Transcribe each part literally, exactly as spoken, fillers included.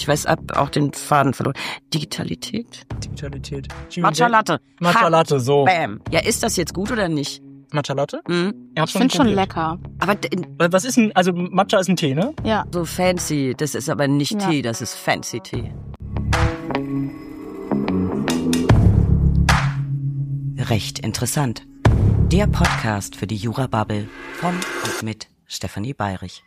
Ich weiß ab, auch den Faden verloren. Digitalität? Digitalität. Matcha Latte. Matcha Latte, so. Bam. Ja, ist das jetzt gut oder nicht? Matcha Latte? Mhm. Ich Ich finde schon lecker. Aber d- Was ist ein, also Matcha ist ein Tee, ne? Ja. so fancy, das ist aber nicht Ja. Tee, das ist fancy Tee. Recht interessant. Der Podcast für die Jura-Bubble von und mit Stefanie Bayrich.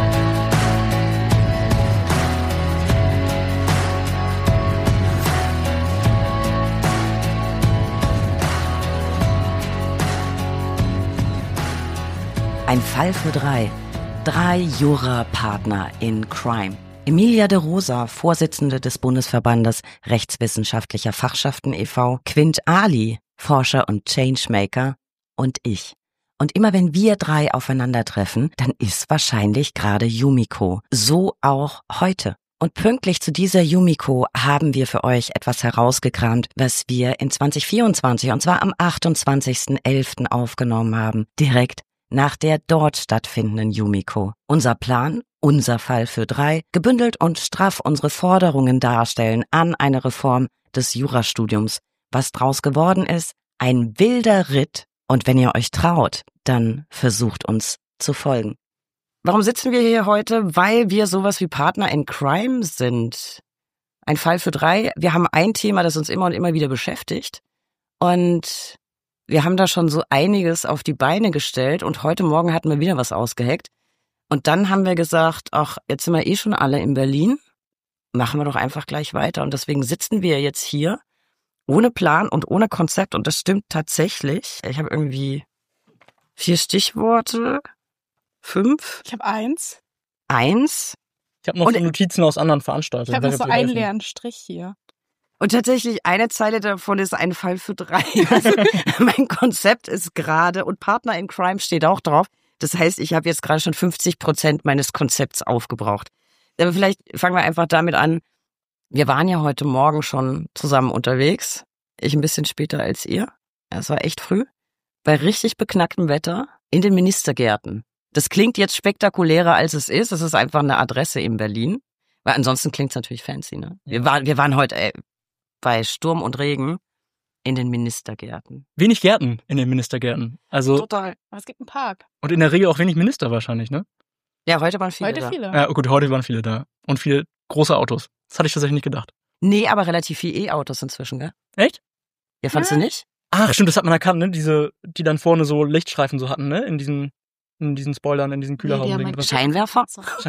Ein Fall für drei. Drei Jura-Partner in Crime. Emilia de Rosa, Vorsitzende des Bundesverbandes Rechtswissenschaftlicher Fachschaften e V, Quint Ali, Forscher und Changemaker und ich. Und immer wenn wir drei aufeinandertreffen, dann ist wahrscheinlich gerade Yumiko. So auch heute. Und pünktlich zu dieser Yumiko haben wir für euch etwas herausgekramt, was wir in zwanzig vierundzwanzig, und zwar am achtundzwanzigsten elften aufgenommen haben, direkt nach der dort stattfindenden Yumiko. Unser Plan, unser Fall für drei, gebündelt und straff unsere Forderungen darstellen an eine Reform des Jurastudiums. Was draus geworden ist, ein wilder Ritt. Und wenn ihr euch traut, dann versucht uns zu folgen. Warum sitzen wir hier heute? Weil wir sowas wie Partner in Crime sind. Ein Fall für drei. Wir haben ein Thema, das uns immer und immer wieder beschäftigt. Und wir haben da schon so einiges auf die Beine gestellt. Und heute Morgen hatten wir wieder was ausgeheckt. Und dann haben wir gesagt, ach, jetzt sind wir eh schon alle in Berlin. Machen wir doch einfach gleich weiter. Und deswegen sitzen wir jetzt hier ohne Plan und ohne Konzept. Und das stimmt tatsächlich. Ich habe irgendwie vier Stichworte. Fünf. Ich habe eins. Eins. Ich habe noch Und- so Notizen aus anderen Ich Veranstaltungen. habe noch Weiß so nicht, ob die einen helfen. leeren Strich hier. Und tatsächlich eine Zeile davon ist ein Fall für drei. Also mein Konzept ist gerade, und Partner in Crime steht auch drauf. Das heißt, ich habe jetzt gerade schon fünfzig Prozent meines Konzepts aufgebraucht. Aber vielleicht fangen wir einfach damit an. Wir waren ja heute Morgen schon zusammen unterwegs. Ich ein bisschen später als ihr. Es war echt früh. Bei richtig beknacktem Wetter in den Ministergärten. Das klingt jetzt spektakulärer, als es ist. Das ist einfach eine Adresse in Berlin. Weil ansonsten klingt's natürlich fancy, ne? Wir waren, wir waren heute ey, bei Sturm und Regen in den Ministergärten. Wenig Gärten in den Ministergärten. Also, Total. Aber es gibt einen Park. und in der Regel auch wenig Minister wahrscheinlich, ne? Ja, heute waren viele Heute da. viele. Ja, gut, heute waren viele da. Und viele große Autos. Das hatte ich tatsächlich nicht gedacht. Nee, aber relativ viel E-Autos inzwischen, gell? Echt? Ja, fandst Ja. du nicht? Ach, stimmt, das hat man erkannt, ne? Diese, die dann vorne so Lichtstreifen so hatten, ne? In diesen, in diesen Spoilern, in diesen Nee, die haben Kühlerhauben. halt Scheinwerfer?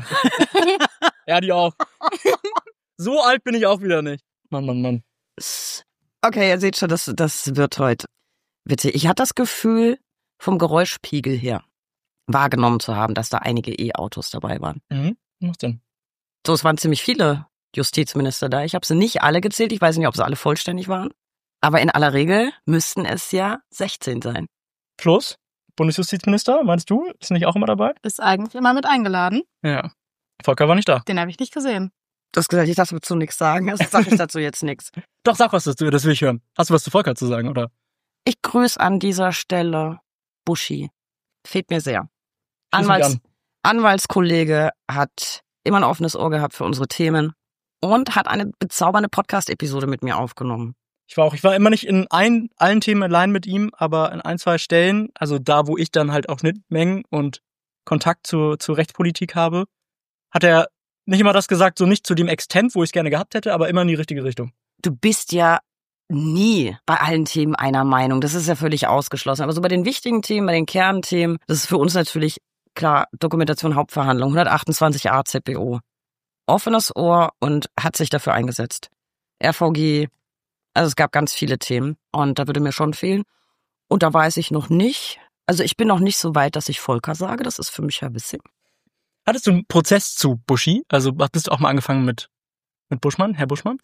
Ja, die auch. So alt bin ich auch wieder nicht. Mann, Mann, Mann. Okay, ihr seht schon, das, das wird heute witzig. Ich hatte das Gefühl, vom Geräuschpegel her wahrgenommen zu haben, dass da einige E-Autos dabei waren. Mhm. Was denn? So, es waren ziemlich viele Justizminister da. Ich habe sie nicht alle gezählt. Ich weiß nicht, ob sie alle vollständig waren. Aber in aller Regel müssten es ja sechzehn sein. Plus, Bundesjustizminister, meinst du? Ist nicht auch immer dabei? Ist eigentlich immer mit eingeladen. Ja. Volker war nicht da. Den habe ich nicht gesehen. Du hast gesagt, ich darf dazu nichts sagen. Also sage ich dazu jetzt nichts. Doch, sag was dazu, das will ich hören. Hast du was zu Volker zu sagen, oder? Ich grüße an dieser Stelle Buschi. Fehlt mir sehr. Grüß mich Anwalts, an. Anwaltskollege hat immer ein offenes Ohr gehabt für unsere Themen und hat eine bezaubernde Podcast-Episode mit mir aufgenommen. Ich war auch, ich war immer nicht in ein, allen Themen allein mit ihm, aber in ein, zwei Stellen, also da, wo ich dann halt auch Schnittmengen und Kontakt zur, zur Rechtspolitik habe, hat er nicht immer das gesagt, so nicht zu dem Extent, wo ich es gerne gehabt hätte, aber immer in die richtige Richtung. Du bist ja nie bei allen Themen einer Meinung. Das ist ja völlig ausgeschlossen. Aber so bei den wichtigen Themen, bei den Kernthemen, das ist für uns natürlich klar, Dokumentation, Hauptverhandlung, hundertachtundzwanzig a Z B O. Offenes Ohr und hat sich dafür eingesetzt. R V G, also es gab ganz viele Themen und da würde mir schon fehlen. Und da weiß ich noch nicht, also ich bin noch nicht so weit, dass ich Volker sage, das ist für mich ja Wissing. Hattest du einen Prozess zu Buschi? Also bist du auch mal angefangen mit, mit Buschmann, Herr Buschmann?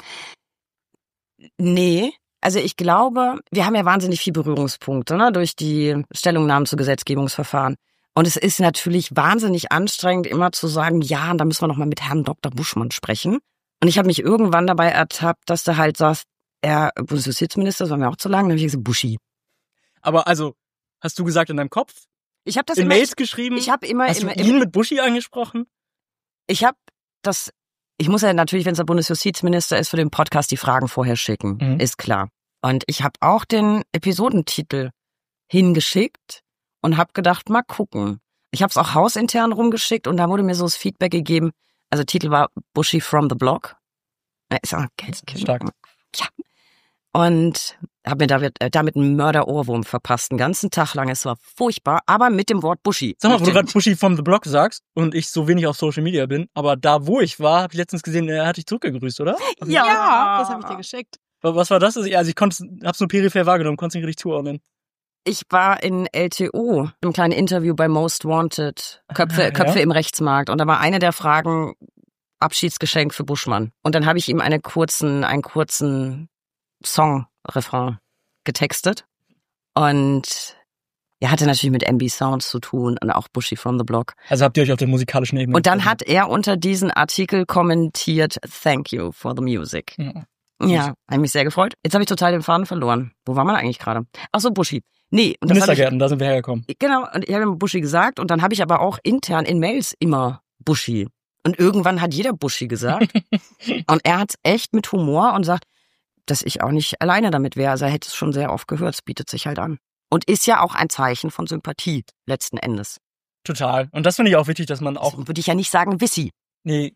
Nee, also ich glaube, wir haben ja wahnsinnig viel Berührungspunkte, ne, durch die Stellungnahmen zu Gesetzgebungsverfahren. Und es ist natürlich wahnsinnig anstrengend, immer zu sagen, ja, da müssen wir noch mal mit Herrn Doktor Buschmann sprechen. Und ich habe mich irgendwann dabei ertappt, dass du halt sagst, er Bundesjustizminister, das war mir auch zu lang, dann habe ich gesagt, Buschi. Aber also, hast du gesagt in deinem Kopf, Ich habe das in immer, Mails geschrieben? ich habe immer, Hast immer, du ihn immer mit Buschi angesprochen? ich habe das ich muss ja natürlich, wenn es der Bundesjustizminister ist, für den Podcast die Fragen vorher schicken. Mhm. Ist klar. Und ich habe auch den Episodentitel hingeschickt und habe gedacht, mal gucken. Ich habe es auch hausintern rumgeschickt und da wurde mir so das Feedback gegeben. Also Titel war Bushy from the Block. Ist auch Stark. Ja. Und habe mir damit, äh, damit einen Mörder-Ohrwurm verpasst. Den ganzen Tag lang. Es war furchtbar, aber mit dem Wort Bushy. Sag mal, wo du gerade Bushy from the Block sagst und ich so wenig auf Social Media bin, aber da, wo ich war, habe ich letztens gesehen, er hat dich zurückgegrüßt, oder? Ja. Ja, das habe ich dir geschickt. Was war das? Also ich konnte, hab's nur peripher wahrgenommen, konnte es nicht richtig zuordnen. Ich war in L T O, im kleinen Interview bei Most Wanted, Köpfe, Ja. Köpfe im Rechtsmarkt. Und da war eine der Fragen, Abschiedsgeschenk für Buschmann. Und dann habe ich ihm einen kurzen, einen kurzen Song-Refrain getextet. Und er hatte natürlich mit M B Sounds zu tun und auch Bushy from the Block. Also habt ihr euch auf der musikalischen Ebene Und dann getroffen? hat er unter diesen Artikel kommentiert, thank you for the music. Ja. Ja, habe mich sehr gefreut. Jetzt habe ich total den Faden verloren. Wo war man eigentlich gerade? Ach so, Bushy. Nee. Und das hab Ministergärten, da sind wir hergekommen. ich, genau, und ich habe ihm Bushy gesagt und dann habe ich aber auch intern in Mails immer Bushy. Und irgendwann hat jeder Bushy gesagt. Und er hat echt mit Humor und sagt, dass ich auch nicht alleine damit wäre. Also er hätte es schon sehr oft gehört, es bietet sich halt an. Und ist ja auch ein Zeichen von Sympathie, letzten Endes. Total. Und das finde ich auch wichtig, dass man auch... Das würde ich ja nicht sagen, Wissi. Nee.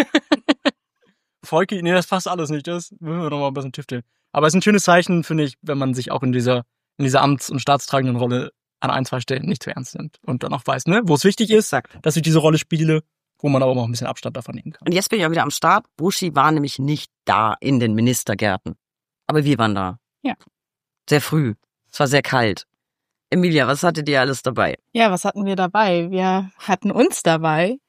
Volki, nee, das passt alles nicht. Das müssen wir noch mal ein bisschen tüfteln. Aber es ist ein schönes Zeichen, finde ich, wenn man sich auch in dieser, in dieser amts- und staatstragenden Rolle an ein, zwei Stellen nicht zu ernst nimmt. Und dann auch weiß, ne, wo es wichtig ist, dass ich diese Rolle spiele, wo man aber auch ein bisschen Abstand davon nehmen kann. Und jetzt bin ich auch wieder am Start. Bushy war nämlich nicht da in den Ministergärten. Aber wir waren da. Ja. Sehr früh. Es war sehr kalt. Emilia, was hattet ihr alles dabei? Ja, was hatten wir dabei? Wir hatten uns dabei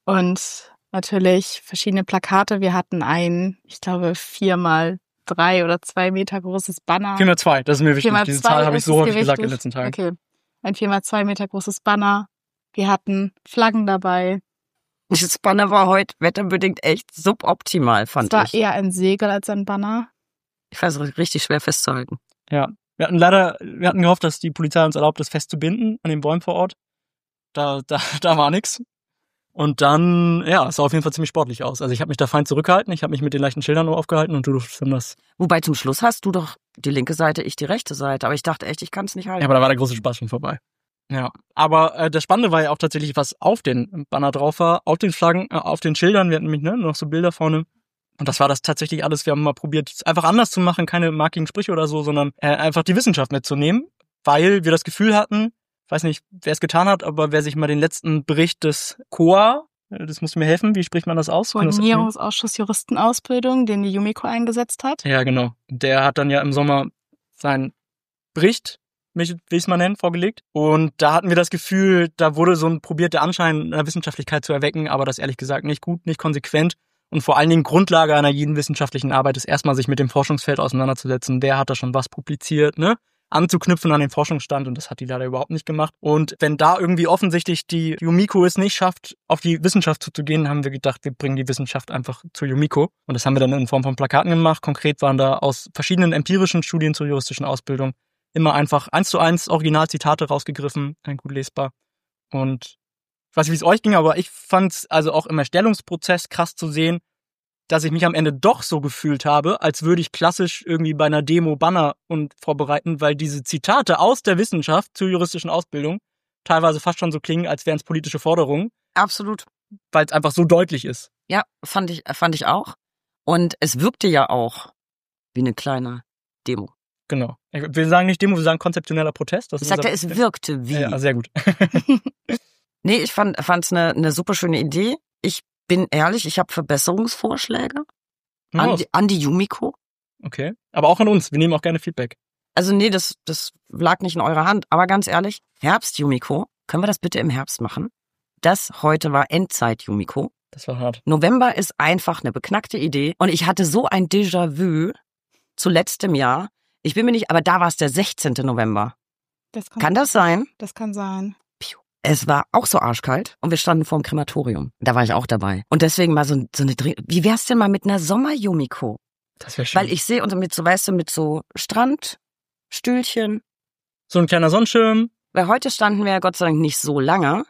und natürlich verschiedene Plakate. Wir hatten ein, ich glaube, vier mal drei oder zwei Meter großes Banner. vier mal zwei, das ist mir wichtig. vier mal Diese zwei Zahl habe ich ist so es häufig dir gesagt in den wichtig? letzten Tagen. Okay. Ein vier mal zwei Meter großes Banner. Wir hatten Flaggen dabei. Das Banner war heute wetterbedingt echt suboptimal, Es fand war ich. eher ein Segel als ein Banner. Ich weiß, richtig schwer festzuhalten. Ja. Wir hatten leider, wir hatten gehofft, dass die Polizei uns erlaubt, das festzubinden an den Bäumen vor Ort. Da, da, da war nix. Und dann, ja, es sah auf jeden Fall ziemlich sportlich aus. Also ich habe mich da fein zurückgehalten, ich habe mich mit den leichten Schildern nur aufgehalten und du durftest dann das. Wobei zum Schluss hast du doch die linke Seite, ich die rechte Seite. Aber ich dachte echt, ich kann es nicht halten. Ja, aber da war der große Spaß schon vorbei. Ja, aber äh, das Spannende war ja auch tatsächlich, was auf den Banner drauf war, auf den Flaggen, äh, auf den Schildern. Wir hatten nämlich ne, noch so Bilder vorne. Und das war das tatsächlich alles. Wir haben mal probiert, es einfach anders zu machen, keine markigen Sprüche oder so, sondern äh, einfach die Wissenschaft mitzunehmen, weil wir das Gefühl hatten, ich weiß nicht, wer es getan hat, aber wer sich mal den letzten Bericht des C O A, äh, das muss mir helfen, wie spricht man das aus? Koordinierungsausschuss Juristenausbildung, den die Yumiko eingesetzt hat. Ja, genau. Der hat dann ja im Sommer seinen Bericht, will ich es mal nennen, vorgelegt. Und da hatten wir das Gefühl, da wurde so ein probiert, der Anschein einer Wissenschaftlichkeit zu erwecken, aber das ehrlich gesagt nicht gut, nicht konsequent. Und vor allen Dingen Grundlage einer jeden wissenschaftlichen Arbeit ist erstmal, sich mit dem Forschungsfeld auseinanderzusetzen. Wer hat da schon was publiziert, ne? Anzuknüpfen an den Forschungsstand, und das hat die leider überhaupt nicht gemacht. Und wenn da irgendwie offensichtlich die Yumiko es nicht schafft, auf die Wissenschaft zuzugehen, haben wir gedacht, wir bringen die Wissenschaft einfach zur Yumiko. Und das haben wir dann in Form von Plakaten gemacht. Konkret waren da aus verschiedenen empirischen Studien zur juristischen Ausbildung immer einfach eins zu eins Originalzitate rausgegriffen, gut lesbar. Und ich weiß nicht, wie es euch ging, aber ich fand es also auch im Erstellungsprozess krass zu sehen, dass ich mich am Ende doch so gefühlt habe, als würde ich klassisch irgendwie bei einer Demo Banner und vorbereiten, weil diese Zitate aus der Wissenschaft zur juristischen Ausbildung teilweise fast schon so klingen, als wären es politische Forderungen. Absolut. Weil es einfach so deutlich ist. Ja, fand ich, fand ich auch. Und es wirkte ja auch wie eine kleine Demo. Genau. Wir sagen nicht Demo, wir sagen konzeptioneller Protest. Das ich ist sagte, unser... es wirkte wie. Ja, sehr gut. Nee, ich fand es eine, eine super schöne Idee. Ich bin ehrlich, ich habe Verbesserungsvorschläge an die, an die Yumiko. Okay, aber auch an uns. Wir nehmen auch gerne Feedback. Also nee, das, das lag nicht in eurer Hand. Aber ganz ehrlich, Herbst Yumiko, können wir das bitte im Herbst machen? Das heute war Endzeit Yumiko. Das war hart. November ist einfach eine beknackte Idee. Und ich hatte so ein Déjà-vu zu letztem Jahr. Ich bin mir nicht, aber da war es der sechzehnten November. Das kann, Kann das sein? Das kann sein. Es war auch so arschkalt und wir standen vor dem Krematorium. Da war ich auch dabei. Und deswegen mal so, so eine Dreh. Wie wär's denn mal mit einer Sommer-Yumiko? Das wäre schön. Weil ich sehe uns mit so, weißt du, mit so Strandstühlchen. So ein kleiner Sonnenschirm. Weil heute standen wir ja Gott sei Dank nicht so lange.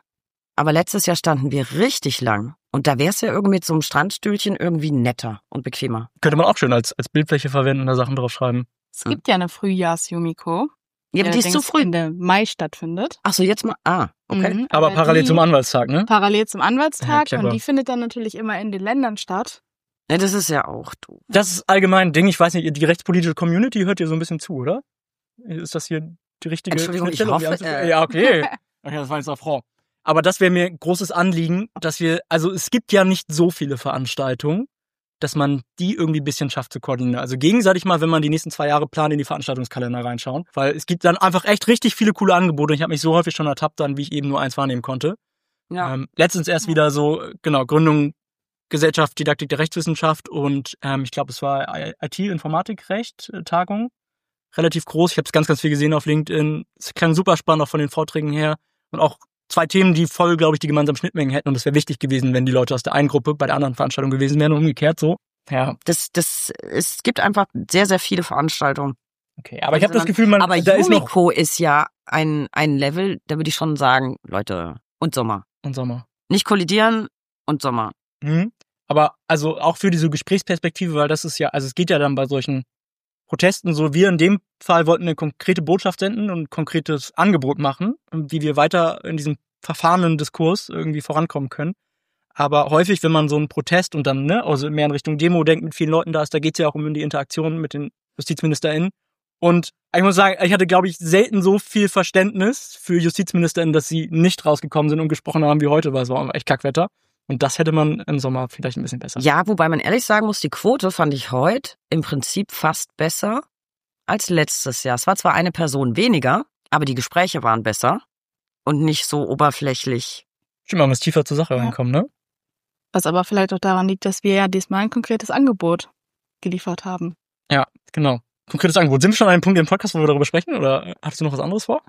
Aber letztes Jahr standen wir richtig lang. Und da wär's ja irgendwie mit so einem Strandstühlchen irgendwie netter und bequemer. Könnte man auch schön als, als Bildfläche verwenden und da Sachen draufschreiben. Es gibt ja eine Frühjahrs-Yumiko, Ja, die die ist zu früh. Ende Mai stattfindet. Ach so, jetzt mal. Ah, okay. Mhm, Aber parallel die, zum Anwaltstag, ne? Parallel zum Anwaltstag. Ja, clever. Und die findet dann natürlich immer in den Ländern statt. Ja, das ist ja auch du. Das ist allgemein ein Ding. Ich weiß nicht, die rechtspolitische Community hört ihr so ein bisschen zu, oder? Ist das hier die richtige Entschuldigung, ich Schnittstelle, um die hoffe, anzu- äh. Ja, okay. Okay, das war jetzt eine Frau. Aber das wäre mir ein großes Anliegen, dass wir, also es gibt ja nicht so viele Veranstaltungen, dass man die irgendwie ein bisschen schafft zu koordinieren. Also gegenseitig mal, wenn man die nächsten zwei Jahre plant, in die Veranstaltungskalender reinschauen. Weil es gibt dann einfach echt richtig viele coole Angebote. Und ich habe mich so häufig schon ertappt, dann, wie ich eben nur eins wahrnehmen konnte. Ja. Ähm, letztens erst wieder so, genau, Gründung Gesellschaft, Didaktik der Rechtswissenschaft und ähm, ich glaube, es war I T-Informatik-Recht-Tagung. Relativ groß. Ich habe es ganz, ganz viel gesehen auf LinkedIn. Es klang super spannend, auch von den Vorträgen her. Und auch zwei Themen, die voll, glaube ich, die gemeinsamen Schnittmengen hätten. Und es wäre wichtig gewesen, wenn die Leute aus der einen Gruppe bei der anderen Veranstaltung gewesen wären und umgekehrt so. Ja, Das, das, es gibt einfach sehr, sehr viele Veranstaltungen. okay. Aber ich habe Also das Gefühl, man, Aber da ist noch... Yumiko ist ja ein, ein Level, da würde ich schon sagen, Leute, und Sommer. Und Sommer. Nicht kollidieren und Sommer. Mhm. Aber also auch für diese Gesprächsperspektive, weil das ist ja, also es geht ja dann bei solchen Protesten so, wir in dem Fall wollten eine konkrete Botschaft senden und ein konkretes Angebot machen, wie wir weiter in diesem verfahrenen Diskurs irgendwie vorankommen können. Aber häufig, wenn man so einen Protest und dann, ne, also mehr in Richtung Demo denkt, mit vielen Leuten da ist, da geht's ja auch um die Interaktion mit den JustizministerInnen. Und ich muss sagen, ich hatte, glaube ich, selten so viel Verständnis für JustizministerInnen, dass sie nicht rausgekommen sind und gesprochen haben wie heute, weil es war echt Kackwetter. Und das hätte man im Sommer vielleicht ein bisschen besser. Ja, wobei man ehrlich sagen muss, die Quote fand ich heute im Prinzip fast besser als letztes Jahr. Es war zwar eine Person weniger, aber die Gespräche waren besser und nicht so oberflächlich. Stimmt, man muss tiefer zur Sache Ja. reinkommen, ne? Was aber vielleicht auch daran liegt, dass wir ja diesmal ein konkretes Angebot geliefert haben. Ja, genau. Konkretes Angebot. Sind wir schon an einem Punkt im Podcast, wo wir darüber sprechen? Oder hast du noch was anderes vor?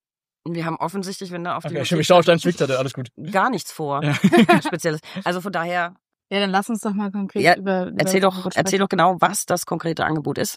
Wir haben offensichtlich, wenn da auf die Okay, stimmt, ich schaue auf deinen Schwickzettel, alles gut. gar nichts vor. Ja. Spezielles. Also von daher, Ja, dann lass uns doch mal konkret Ja, über, über erzähl das doch, Angebot erzähl sprechen. doch genau, was das konkrete Angebot ist.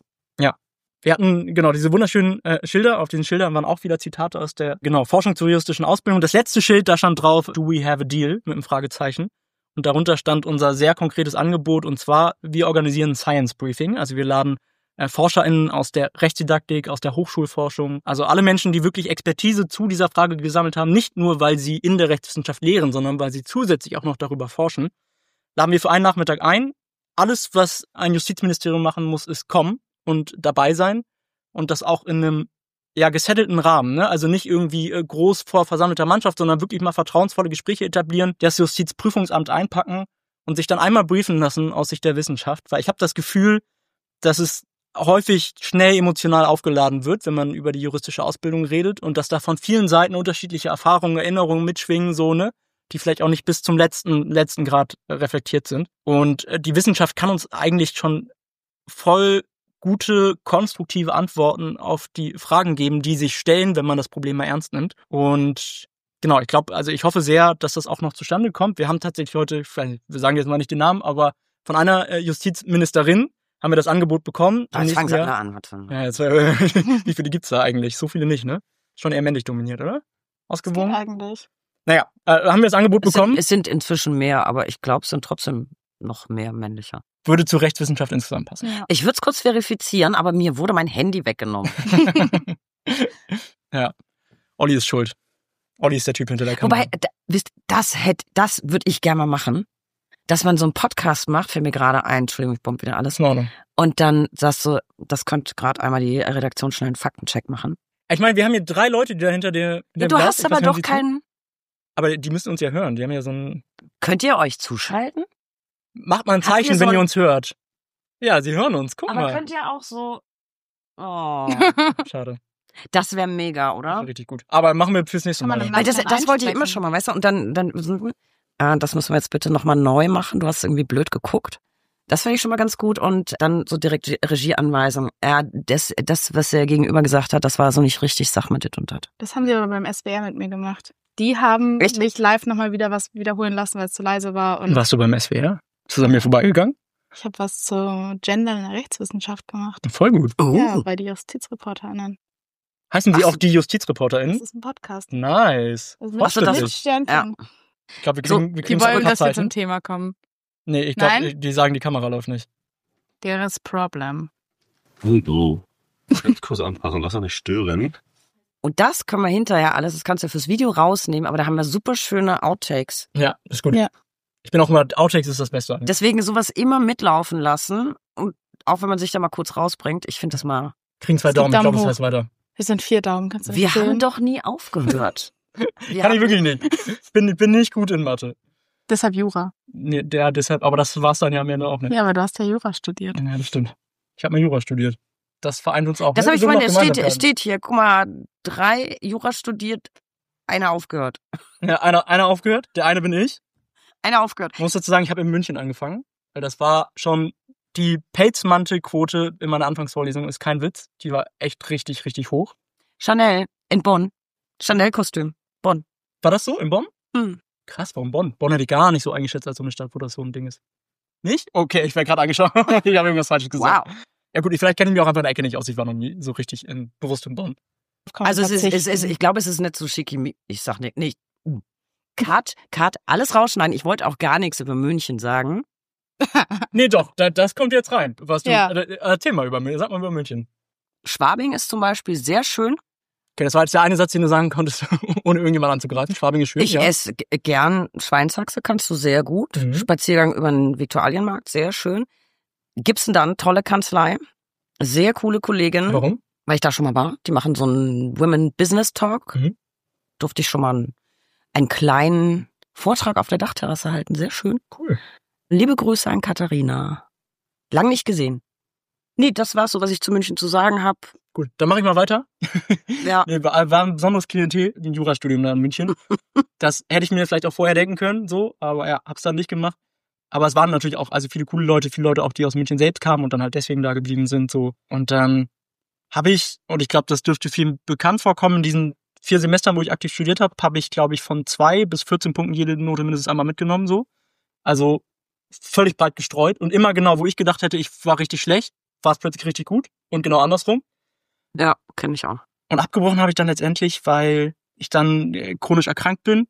Wir hatten, genau, diese wunderschönen äh, Schilder. Auf diesen Schildern waren auch wieder Zitate aus der, genau, Forschung zur juristischen Ausbildung. Das letzte Schild, da stand drauf, do we have a deal? Mit einem Fragezeichen. Und darunter stand unser sehr konkretes Angebot. Und zwar, wir organisieren ein Science Briefing. Also wir laden äh, ForscherInnen aus der Rechtsdidaktik, aus der Hochschulforschung. Also alle Menschen, die wirklich Expertise zu dieser Frage gesammelt haben. Nicht nur, weil sie in der Rechtswissenschaft lehren, sondern weil sie zusätzlich auch noch darüber forschen. Laden wir für einen Nachmittag ein. Alles, was ein Justizministerium machen muss, ist kommen und dabei sein und das auch in einem ja gesettelten Rahmen, ne? Also nicht irgendwie äh, groß vor versammelter Mannschaft, sondern wirklich mal vertrauensvolle Gespräche etablieren, das Justizprüfungsamt einpacken und sich dann einmal briefen lassen aus Sicht der Wissenschaft, weil ich habe das Gefühl, dass es häufig schnell emotional aufgeladen wird, wenn man über die juristische Ausbildung redet und dass da von vielen Seiten unterschiedliche Erfahrungen, Erinnerungen mitschwingen, so, ne? Die vielleicht auch nicht bis zum letzten letzten Grad äh, reflektiert sind. Und äh, die Wissenschaft kann uns eigentlich schon voll gute, konstruktive Antworten auf die Fragen geben, die sich stellen, wenn man das Problem mal ernst nimmt. Und genau, ich glaube, also ich hoffe sehr, dass das auch noch zustande kommt. Wir haben tatsächlich heute, wir sagen jetzt mal nicht den Namen, aber von einer äh, Justizministerin haben wir das Angebot bekommen. Im Jetzt fangen nächsten sie Jahr- alle an. Was für- Ja, jetzt, äh, wie viele gibt's da eigentlich? So viele nicht, ne? Schon eher männlich dominiert, oder? Das geht Ausgewogen? eigentlich. Naja, äh, haben wir das Angebot Es bekommen. sind, es sind inzwischen mehr, aber ich glaube, es sind trotzdem noch mehr männlicher. Würde zur Rechtswissenschaft insgesamt passen. Ja. Ich würde es kurz verifizieren, aber mir wurde mein Handy weggenommen. Ja, Olli ist schuld. Olli ist der Typ hinter der Kamera. Wobei, da, wisst, das hätte, das würde ich gerne mal machen, dass man so einen Podcast macht, fällt mir gerade ein, Entschuldigung, ich bombe wieder alles. ist in Ordnung. Und dann sagst du, das könnte gerade einmal die Redaktion schnell einen Faktencheck machen. Ich meine, wir haben hier drei Leute, die da hinter der, Ja, der du Glas- hast ich aber weiß nicht, doch wie sie- keinen. Aber die müssen uns ja hören. Die haben ja so ein. Könnt ihr euch zuschalten? Macht mal ein Habt ihr Zeichen, so wenn ein- ihr uns hört. Ja, sie hören uns. Guck Aber mal. könnt ihr auch so. Oh, Schade. das wäre mega, Das oder? war richtig gut. Aber machen wir fürs nächste Kann man Mal. im Weil das, Nachhinein das wollte ich einsprechen. immer schon mal, weißt du? Und dann, dann, äh, das müssen wir jetzt bitte nochmal neu machen. Du hast irgendwie blöd geguckt. Das finde ich schon mal ganz gut. Und dann so direkt die Regieanweisung. Ja, das, das, was er gegenüber gesagt hat, das war so nicht richtig, sag mal dit und dat. Das haben sie aber beim S W R mit mir gemacht. Die haben Echt? mich live nochmal wieder was wiederholen lassen, weil es zu leise war. Und Warst du beim S W R? Ist das an mir vorbeigegangen? ich habe was zu Gender in der Rechtswissenschaft gemacht. Voll gut. Oh. Ja, bei die JustizreporterInnen. Heißen sie Ach, auch die Das JustizreporterInnen? ist ein Podcast. Nice. Das Machst du das? mit Sternchen. Ich glaube, wir So, kriegen, wir Die kriegen wollen, dass wir Zeichen. zum Thema kommen. Nee, ich glaube, Nein? die sagen, die Kamera läuft nicht. Deres Problem. Hallo. Ganz kurz anpassen, lass doch nicht stören. Und das können wir hinterher alles, das kannst du fürs Video rausnehmen, aber da haben wir super schöne Outtakes. Ja, ist gut. Ja. Ich bin auch immer, Outtakes ist das Beste. Deswegen sowas immer mitlaufen lassen und auch wenn man sich da mal kurz rausbringt, ich finde das mal... Kriegen zwei Es gibt Daumen, ich glaube, Daumen das heißt weiter. Wir sind vier Daumen, kannst du Wir erzählen? haben doch nie aufgehört. Wir Kann ich haben- wirklich nicht. Ich bin, bin nicht gut in Mathe. Deshalb Jura. Nee, der deshalb, aber das war's dann ja am Ende auch nicht. Ja, aber du hast ja Jura studiert. Ja, das stimmt. Ich habe mal Jura studiert. Das vereint uns auch. Das ne? habe ich Wir vorhin, sind es noch steht, es Gemeinsamkeiten. steht hier, guck mal, drei Jura studiert, einer aufgehört. Ja, einer, einer aufgehört, der eine bin ich. Einer aufgehört. Ich muss dazu sagen, ich habe in München angefangen. Weil das war schon die Pelzmantelquote in meiner Anfangsvorlesung, ist kein Witz. Die war echt richtig, richtig hoch. Chanel in Bonn. Chanel-Kostüm. Bonn. War das so in Bonn? Hm. Krass, warum Bonn? Bonn hätte ich gar nicht so eingeschätzt als so eine Stadt, wo das so ein Ding ist. Nicht? Okay, ich werde gerade angeschaut. Ich habe irgendwas Falsches gesagt. Wow. Ja gut, vielleicht kenne ich mich auch einfach in der Ecke nicht aus. Ich war noch nie so richtig in, bewusst in Bonn. Also es ist, es ist, ich glaube, es ist nicht so schickimi. Ich sag nicht, nicht. Uh. Cut, cut, alles rausschneiden. Ich wollte auch gar nichts über München sagen. Nee, doch, da, das kommt jetzt rein. Was du, Ja. äh, erzähl mal über München, sag mal über München. Schwabing ist zum Beispiel sehr schön. Okay, das war jetzt der eine Satz, den du sagen konntest, ohne irgendjemand anzugreifen. Schwabing ist schön, Ich ja. esse g- gern Schweinshaxe, kannst du sehr gut. Mhm. Spaziergang über den Viktualienmarkt, sehr schön. Gibson dann, tolle Kanzlei. Sehr coole Kollegin, Warum? weil ich da schon mal war. Die machen so einen Women Business Talk. Mhm. Durfte ich schon mal einen, einen kleinen Vortrag auf der Dachterrasse halten. Sehr schön. Cool. Liebe Grüße an Katharina. Lang nicht gesehen. Nee, das war's so, was ich zu München zu sagen habe. Gut, dann mache ich mal weiter. Ja. Nee, war, war ein besonderes Klientel, ein Jurastudium da in München. Das hätte ich mir vielleicht auch vorher denken können, so, aber ja, hab's dann nicht gemacht. Aber es waren natürlich auch, also viele coole Leute, viele Leute auch, die aus München selbst kamen und dann halt deswegen da geblieben sind, so. Und dann habe ich, und ich glaube, das dürfte vielen bekannt vorkommen, in diesen vier Semestern, wo ich aktiv studiert habe, habe ich, glaube ich, von zwei bis vierzehn Punkten jede Note mindestens einmal mitgenommen, so. Also völlig breit gestreut und immer genau, wo ich gedacht hätte, ich war richtig schlecht, war es plötzlich richtig gut und genau andersrum. Ja, kenne ich auch. Und abgebrochen habe ich dann letztendlich, weil ich dann äh, chronisch erkrankt bin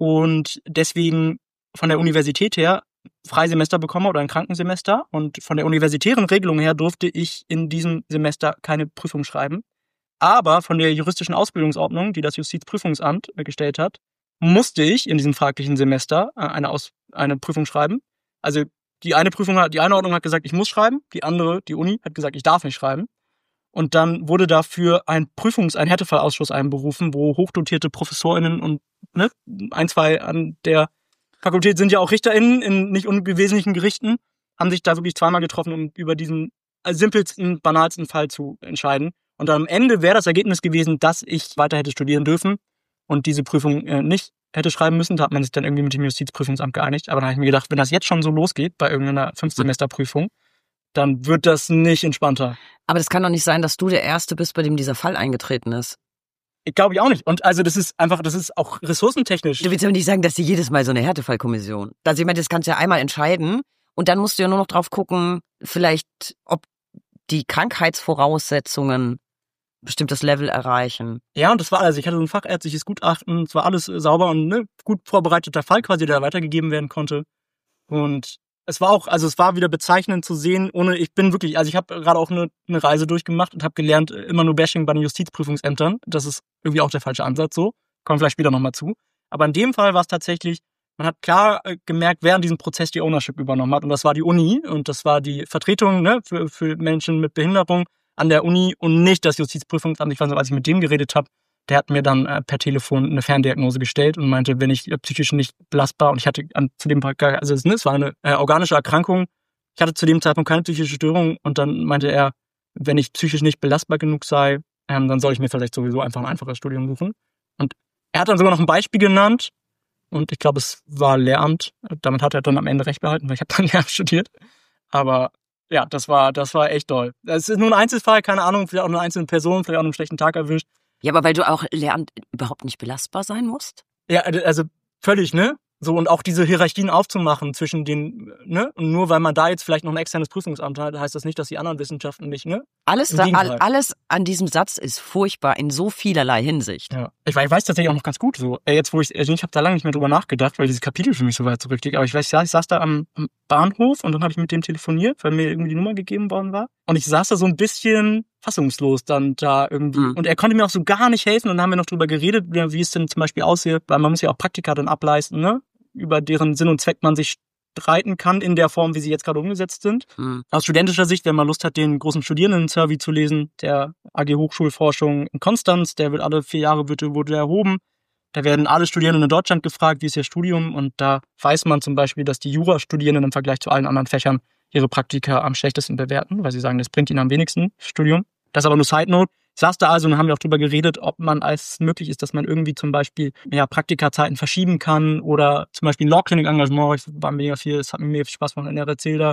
und deswegen von der Universität her Freisemester bekomme oder ein Krankensemester. Und von der universitären Regelung her durfte ich in diesem Semester keine Prüfung schreiben. Aber von der juristischen Ausbildungsordnung, die das Justizprüfungsamt äh, gestellt hat, musste ich in diesem fraglichen Semester äh, eine, Aus eine Prüfung schreiben. Also die eine Prüfung hat, die eine Ordnung hat gesagt, ich muss schreiben, die andere, die Uni, hat gesagt, ich darf nicht schreiben. Und dann wurde dafür ein Prüfungs-, ein Härtefallausschuss einberufen, wo hochdotierte ProfessorInnen und ne, ein, zwei an der Fakultät sind ja auch RichterInnen in nicht unwesentlichen Gerichten, haben sich da wirklich zweimal getroffen, um über diesen simpelsten, banalsten Fall zu entscheiden. Und am Ende wäre das Ergebnis gewesen, dass ich weiter hätte studieren dürfen und diese Prüfung äh, nicht hätte schreiben müssen. Da hat man sich dann irgendwie mit dem Justizprüfungsamt geeinigt. Aber dann habe ich mir gedacht, wenn das jetzt schon so losgeht bei irgendeiner Fünfsemesterprüfung, dann wird das nicht entspannter. Aber das kann doch nicht sein, dass du der Erste bist, bei dem dieser Fall eingetreten ist. Ich glaube ich auch nicht. Und also das ist einfach, das ist auch ressourcentechnisch. Du willst aber nicht sagen, dass sie jedes Mal so eine Härtefallkommission. Also ich meine, das kannst du ja einmal entscheiden und dann musst du ja nur noch drauf gucken, vielleicht, ob die Krankheitsvoraussetzungen bestimmtes Level erreichen. Ja, und das war also, ich hatte so ein fachärztliches Gutachten, es war alles äh, sauber und ne, gut vorbereiteter Fall quasi, der weitergegeben werden konnte. Und es war auch, also es war wieder bezeichnend zu sehen, ohne, ich bin wirklich, also ich habe gerade auch eine, eine Reise durchgemacht und habe gelernt, immer nur Bashing bei den Justizprüfungsämtern. Das ist irgendwie auch der falsche Ansatz so. Kommen wir vielleicht später nochmal zu. Aber in dem Fall war es tatsächlich, man hat klar äh, gemerkt, wer in diesem Prozess die Ownership übernommen hat. Und das war die Uni und das war die Vertretung ne, für, für Menschen mit Behinderung an der Uni und nicht das Justizprüfungsamt. Ich weiß noch, als ich mit dem geredet habe, der hat mir dann äh, per Telefon eine Ferndiagnose gestellt und meinte, wenn ich äh, psychisch nicht belastbar und ich hatte an, zu dem Tag, also es, ne, es war eine äh, organische Erkrankung, ich hatte zu dem Zeitpunkt keine psychische Störung und dann meinte er, wenn ich psychisch nicht belastbar genug sei, ähm, dann soll ich mir vielleicht sowieso einfach ein einfaches Studium suchen. Und er hat dann sogar noch ein Beispiel genannt und ich glaube, es war Lehramt. Damit hat er dann am Ende recht behalten, weil ich habe dann Lehramt studiert. Aber ja, das war das war echt toll. Es ist nur ein Einzelfall, keine Ahnung, vielleicht auch eine einzelne Person, vielleicht auch einen schlechten Tag erwischt. Ja, aber weil du auch Lehramt überhaupt nicht belastbar sein musst? Ja, also völlig, ne? So, und auch diese Hierarchien aufzumachen zwischen den, ne? Und nur weil man da jetzt vielleicht noch ein externes Prüfungsamt hat, heißt das nicht, dass die anderen Wissenschaften nicht, ne? Alles, da, all, alles an diesem Satz ist furchtbar in so vielerlei Hinsicht. Ja. Ich weiß, ich weiß tatsächlich auch noch ganz gut so. Jetzt, wo ich, also ich habe da lange nicht mehr drüber nachgedacht, weil dieses Kapitel für mich so weit zurückliegt. Aber ich weiß, ja, ich saß da am, am Bahnhof und dann habe ich mit dem telefoniert, weil mir irgendwie die Nummer gegeben worden war. Und ich saß da so ein bisschen fassungslos dann da irgendwie. Mhm. Und er konnte mir auch so gar nicht helfen. Und dann haben wir noch drüber geredet, wie es denn zum Beispiel aussieht, weil man muss ja auch Praktika dann ableisten, ne? Über deren Sinn und Zweck man sich streiten kann in der Form, wie sie jetzt gerade umgesetzt sind. Mhm. Aus studentischer Sicht, wenn man Lust hat, den großen Studierenden-Survey zu lesen, der A G Hochschulforschung in Konstanz, der wird alle vier Jahre wird, wurde erhoben. Da werden alle Studierenden in Deutschland gefragt, wie ist ihr Studium? Und da weiß man zum Beispiel, dass die Jurastudierenden im Vergleich zu allen anderen Fächern ihre Praktika am schlechtesten bewerten, weil sie sagen, das bringt ihnen am wenigsten Studium. Das ist aber nur Side Note. Ich saß da also und haben wir auch drüber geredet, ob man als möglich ist, dass man irgendwie zum Beispiel ja, Praktikazeiten verschieben kann oder zum Beispiel ein Law-Clinic-Engagement. Ich war mega viel, es hat mir mega viel Spaß gemacht in der Erzähler.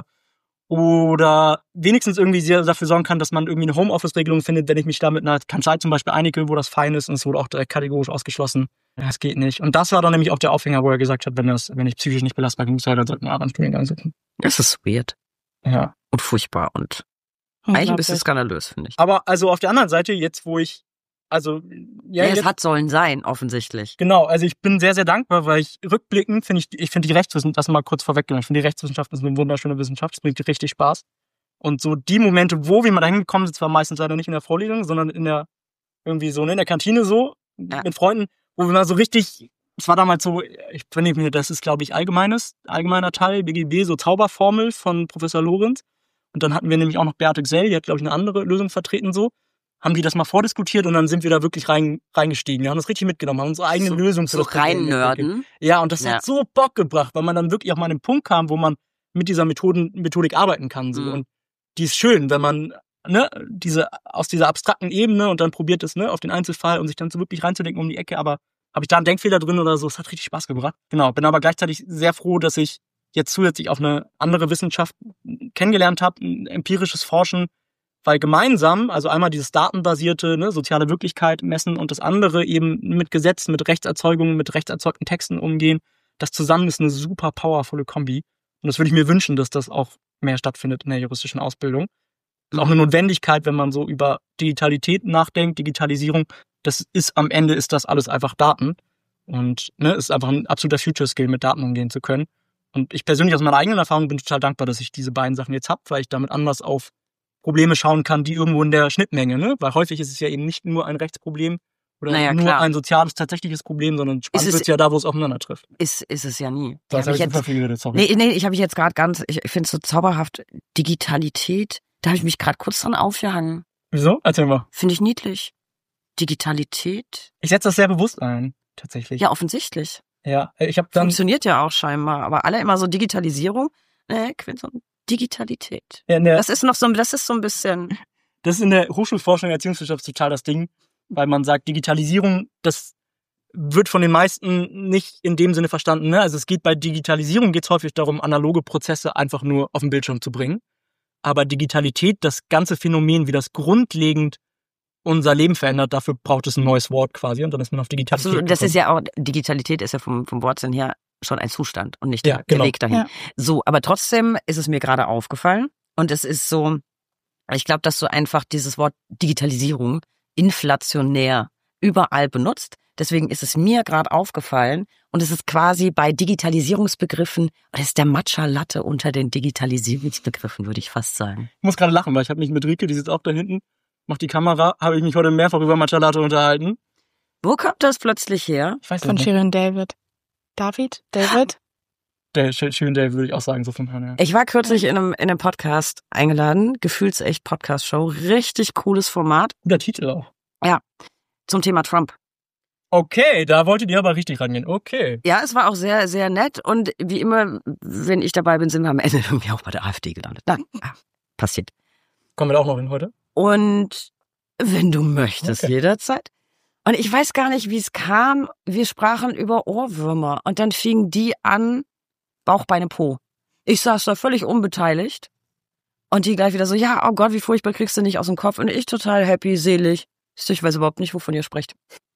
Oder wenigstens irgendwie sehr dafür sorgen kann, dass man irgendwie eine Homeoffice-Regelung findet, wenn ich mich da mit einer Kanzlei zum Beispiel einige, wo das fein ist, und es wurde auch direkt kategorisch ausgeschlossen. Das geht nicht. Und das war dann nämlich auch der Aufhänger, wo er gesagt hat, wenn das, wenn ich psychisch nicht belastbar genug sei, dann sollten wir einen anderen Studiengang sitzen. Das ist weird. Ja. Und furchtbar und eigentlich ein bisschen skandalös, finde ich. Aber also auf der anderen Seite, jetzt wo ich, also... Ja, ja es jetzt, hat sollen sein, offensichtlich. Genau, also ich bin sehr, sehr dankbar, weil ich rückblickend finde ich, ich finde die Rechtswissenschaft, das mal kurz vorweggenommen, ich finde die Rechtswissenschaft ist eine wunderschöne Wissenschaft, es bringt richtig Spaß. Und so die Momente, wo wir mal dahin gekommen sind, zwar meistens leider nicht in der Vorlesung, sondern in der, irgendwie so, ne, in der Kantine so, ja. mit Freunden, wo wir mal so richtig, es war damals so, ich finde mir, das ist glaube ich allgemeines, allgemeiner Teil, B G B, so Zauberformel von Professor Lorenz. Und dann hatten wir nämlich auch noch Beate Gsell, die hat, glaube ich, eine andere Lösung vertreten so. Haben die das mal vordiskutiert und dann sind wir da wirklich rein, reingestiegen. Wir haben das richtig mitgenommen, haben unsere eigene so, Lösung für so das Problem reinnörden. Ja, und das ja. hat so Bock gebracht, weil man dann wirklich auch mal an den Punkt kam, wo man mit dieser Methoden, Methodik arbeiten kann. So. Mhm. Und die ist schön, wenn man ne, diese aus dieser abstrakten Ebene und dann probiert es ne, auf den Einzelfall und sich dann so wirklich reinzudenken um die Ecke. Aber habe ich da einen Denkfehler drin oder so? Es hat richtig Spaß gebracht. Genau, bin aber gleichzeitig sehr froh, dass ich jetzt zusätzlich auf eine andere Wissenschaft kennengelernt habe, ein empirisches Forschen, weil gemeinsam, also einmal dieses datenbasierte, ne, soziale Wirklichkeit messen und das andere eben mit Gesetzen, mit Rechtserzeugungen, mit rechtserzeugten Texten umgehen, das zusammen ist eine super powervolle Kombi. Und das würde ich mir wünschen, dass das auch mehr stattfindet in der juristischen Ausbildung. Das ist auch eine Notwendigkeit, wenn man so über Digitalität nachdenkt, Digitalisierung. Das ist am Ende ist das alles einfach Daten. Und ne, ist einfach ein absoluter Future-Skill, mit Daten umgehen zu können. Und ich persönlich aus meiner eigenen Erfahrung bin total dankbar, dass ich diese beiden Sachen jetzt habe, weil ich damit anders auf Probleme schauen kann, die irgendwo in der Schnittmenge, ne? Weil häufig ist es ja eben nicht nur ein Rechtsproblem oder naja, nur klar. ein soziales, tatsächlich Problem, sondern spannend wird es ja da, wo es aufeinander trifft. Ist, ist es ja nie. Das habe ich jetzt, viel geredet, sorry. Nee, nee, ich habe mich jetzt gerade ganz, ich finde es so zauberhaft, Digitalität, da habe ich mich gerade kurz dran aufgehangen. Wieso? Erzähl mal. Finde ich niedlich. Digitalität. Ich setze das sehr bewusst ein, tatsächlich. Ja, offensichtlich. Ja, ich habe dann... Funktioniert ja auch scheinbar, aber alle immer so Digitalisierung, ne, Quinton, Digitalität. Ja, der, das ist noch so, das ist so ein bisschen... Das ist in der Hochschulforschung und Erziehungswissenschaft total das Ding, weil man sagt, Digitalisierung, das wird von den meisten nicht in dem Sinne verstanden. Ne? Also es geht bei Digitalisierung geht's häufig darum, analoge Prozesse einfach nur auf den Bildschirm zu bringen. Aber Digitalität, das ganze Phänomen, wie das grundlegend unser Leben verändert, dafür braucht es ein neues Wort quasi und dann ist man auf Digitalität. Also, das ist ja auch, Digitalität ist ja vom, vom Wortsinn her schon ein Zustand und nicht ja, der genau. Weg dahin. Ja. So, aber trotzdem ist es mir gerade aufgefallen und es ist so, ich glaube, dass du einfach dieses Wort Digitalisierung inflationär überall benutzt. Deswegen ist es mir gerade aufgefallen und es ist quasi bei Digitalisierungsbegriffen, das ist der Matcha Latte unter den Digitalisierungsbegriffen, würde ich fast sagen. Ich muss gerade lachen, weil ich habe mich mit Rike, die sitzt auch da hinten, macht die Kamera, habe ich mich heute mehrfach über Matcha Latte unterhalten. Wo kommt das plötzlich her? Ich weiß Von Shirin David. David? David? Der Shirin David würde ich auch sagen, so vom Hören her. Ich war kürzlich in einem, in einem Podcast eingeladen, Gefühlsecht Podcast-Show, richtig cooles Format. Guter Titel auch. Ja, zum Thema Trump. Okay, da wolltet ihr aber richtig rangehen, okay. Ja, es war auch sehr, sehr nett und wie immer, wenn ich dabei bin, sind wir am Ende irgendwie auch bei der AfD gelandet. Na, passiert. Kommen wir da auch noch hin heute? Und wenn du möchtest, okay. Jederzeit. Und ich weiß gar nicht, wie es kam. Wir sprachen über Ohrwürmer und dann fingen die an, Bauch, Beine, Po. Ich saß da völlig unbeteiligt und die gleich wieder so, ja, oh Gott, wie furchtbar, kriegst du nicht aus dem Kopf. Und ich total happy, selig. Ich weiß überhaupt nicht, wovon ihr sprecht.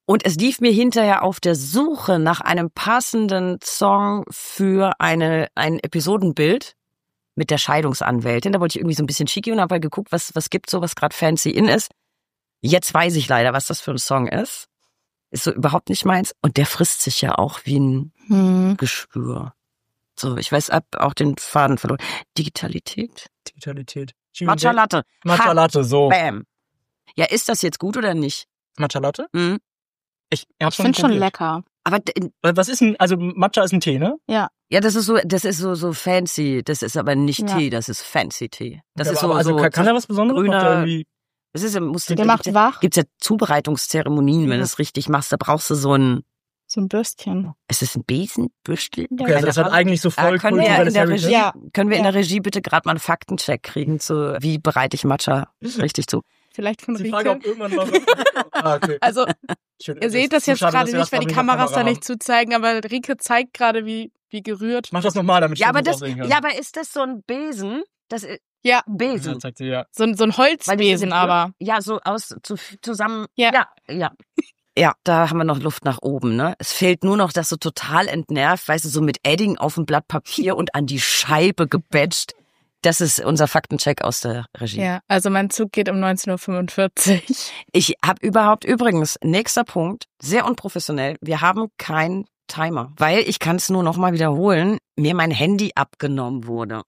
Und es lief mir hinterher auf der Suche nach einem passenden Song für eine ein Episodenbild mit der Scheidungsanwältin. Da wollte ich irgendwie so ein bisschen cheeky und habe halt geguckt, was was gibt so, was gerade fancy in ist. Jetzt weiß ich leider, was das für ein Song ist. Ist so überhaupt nicht meins. Und der frisst sich ja auch wie ein hm. Geschwür. So, ich weiß, ab auch den Faden verloren. Digitalität? Digitalität. Matcha Latte. Matcha Latte, so. Bam. Ja, ist das jetzt gut oder nicht? Matcha Latte? Mhm. Ich, ich finde schon lecker. Aber was ist ein, also Matcha ist ein Tee, ne? Ja. Ja, das ist so, das ist so, so fancy. Das ist aber nicht ja. Tee, das ist fancy Tee. Das ja, ist so, also so. Kann, kann er was Besonderes? Grüner, das ist, muss der macht gibt's, wach. Gibt's ja Zubereitungszeremonien, ja. wenn du es richtig machst. Da brauchst du so ein, so ein Bürstchen. Ist das ein Besenbürstel? Okay, also das hat eigentlich so voll äh, können wir in der Regie, ja. Können wir in ja. der Regie bitte gerade mal einen Faktencheck kriegen zu, wie bereite ich Matcha richtig zu? Vielleicht von die Rike. Frage, ob irgendwann mal ah, okay. Also, Schön, ihr seht das jetzt gerade nicht, weil die Kameras da nicht zuzeigen, aber Rike zeigt gerade, wie, wie gerührt. Mach das nochmal, damit ich ja, aber das das, Ja, aber ist das so ein Besen? Das ist, ja. Besen. Ja, zeigt sie, ja. So, so ein Holzbesen aber. Ja, so aus, zu, zusammen. Ja. Ja, ja. Ja, da haben wir noch Luft nach oben, ne? Es fehlt nur noch, dass so total entnervt, weißt du, so mit Edding auf ein Blatt Papier und an die Scheibe gebatcht. Das ist unser Faktencheck aus der Regie. Ja, also mein Zug geht um neunzehn Uhr fünfundvierzig. Ich habe überhaupt, übrigens, nächster Punkt, sehr unprofessionell, wir haben keinen Timer, weil ich kann es nur noch mal wiederholen, mir mein Handy abgenommen wurde.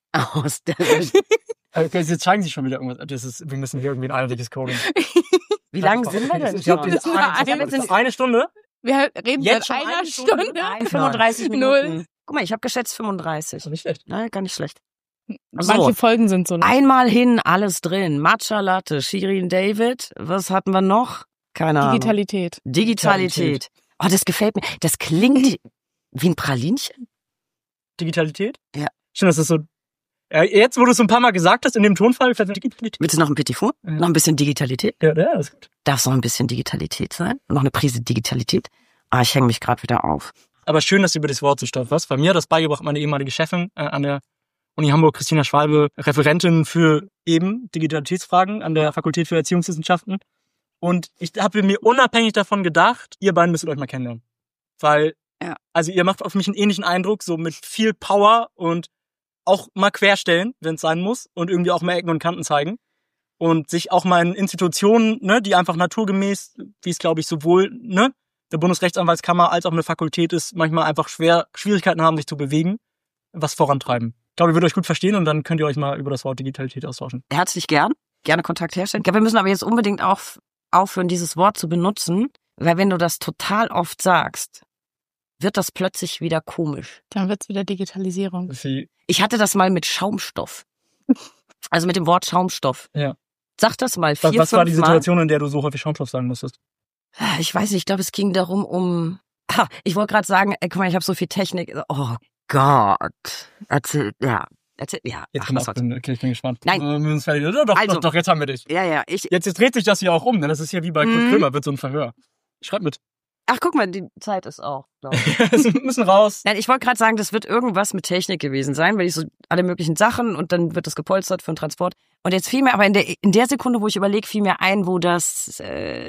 Aus der Regie. Okay, jetzt zeigen sie schon wieder irgendwas. Das ist, wir müssen hier irgendwie ein einheitliches Coding. Wie lange sind wir denn? Ich glaube, das ist eine, eine, eine Stunde. Wir reden jetzt seit einer eine Stunde. Stunde? Nein, fünfunddreißig Minuten. Null. Guck mal, ich habe geschätzt fünfunddreißig. Das ist nicht schlecht. Nein, gar nicht schlecht. So. Manche Folgen sind so. Nicht. Einmal hin, alles drin. Matcha Latte, Shirin David. Was hatten wir noch? Keine Ahnung. Digitalität. Digitalität. Oh, das gefällt mir. Das klingt wie ein Pralinchen. Digitalität? Ja. Schön, dass das so... Ja, jetzt, wo du es ein paar Mal gesagt hast, in dem Tonfall, vielleicht Digitalität. Willst du noch ein Petit Four? Ja. Noch ein bisschen Digitalität? Ja, ja, ist gut. Darf es noch ein bisschen Digitalität sein? Noch eine Prise Digitalität? Ah, ich hänge mich gerade wieder auf. Aber schön, dass du über das Wort so stolz warst. Bei mir hat das beigebracht meine ehemalige Chefin äh, an der Uni Hamburg, Christina Schwalbe, Referentin für eben Digitalitätsfragen an der Fakultät für Erziehungswissenschaften. Und ich habe mir unabhängig davon gedacht, ihr beiden müsstet euch mal kennenlernen. Weil, ja. also ihr macht auf mich einen ähnlichen Eindruck, so mit viel Power und auch mal querstellen, wenn es sein muss, und irgendwie auch mal Ecken und Kanten zeigen. Und sich auch mal in Institutionen, ne, die einfach naturgemäß, wie es glaube ich sowohl ne, der Bundesrechtsanwaltskammer als auch eine Fakultät ist, manchmal einfach schwer Schwierigkeiten haben, sich zu bewegen, was vorantreiben. Ich glaube, ihr würdet euch gut verstehen und dann könnt ihr euch mal über das Wort Digitalität austauschen. Herzlich gern. Gerne Kontakt herstellen. Wir müssen aber jetzt unbedingt auch aufhören, dieses Wort zu benutzen, weil wenn du das total oft sagst, wird das plötzlich wieder komisch. Dann wird's wieder Digitalisierung. Ich hatte das mal mit Schaumstoff. Also mit dem Wort Schaumstoff. Ja. Sag das mal vier, Was, was fünf war die Situation, mal. in der du so häufig Schaumstoff sagen musstest? Ich weiß nicht, ich glaube, es ging darum um... Ha, ich wollte gerade sagen, ey, guck mal, ich habe so viel Technik. Oh Gott. Erzähl, ja. Erzähl, ja. Jetzt Ach, bin ich, bin, okay, ich bin gespannt. Nein. Äh, doch, doch, also, doch, doch, jetzt haben wir dich. Ja, ja. Ich, jetzt, jetzt dreht sich das hier auch um, denn das ist ja wie bei Kurt mhm. Krömer, wird so ein Verhör. Schreib mit. Ach, guck mal, die Zeit ist auch, glaube ich. Wir müssen raus. Nein, ich wollte gerade sagen, das wird irgendwas mit Technik gewesen sein, weil ich so alle möglichen Sachen und dann wird das gepolstert für den Transport. Und jetzt fiel mir aber in der in der Sekunde, wo ich überlege, fiel mir ein, wo das,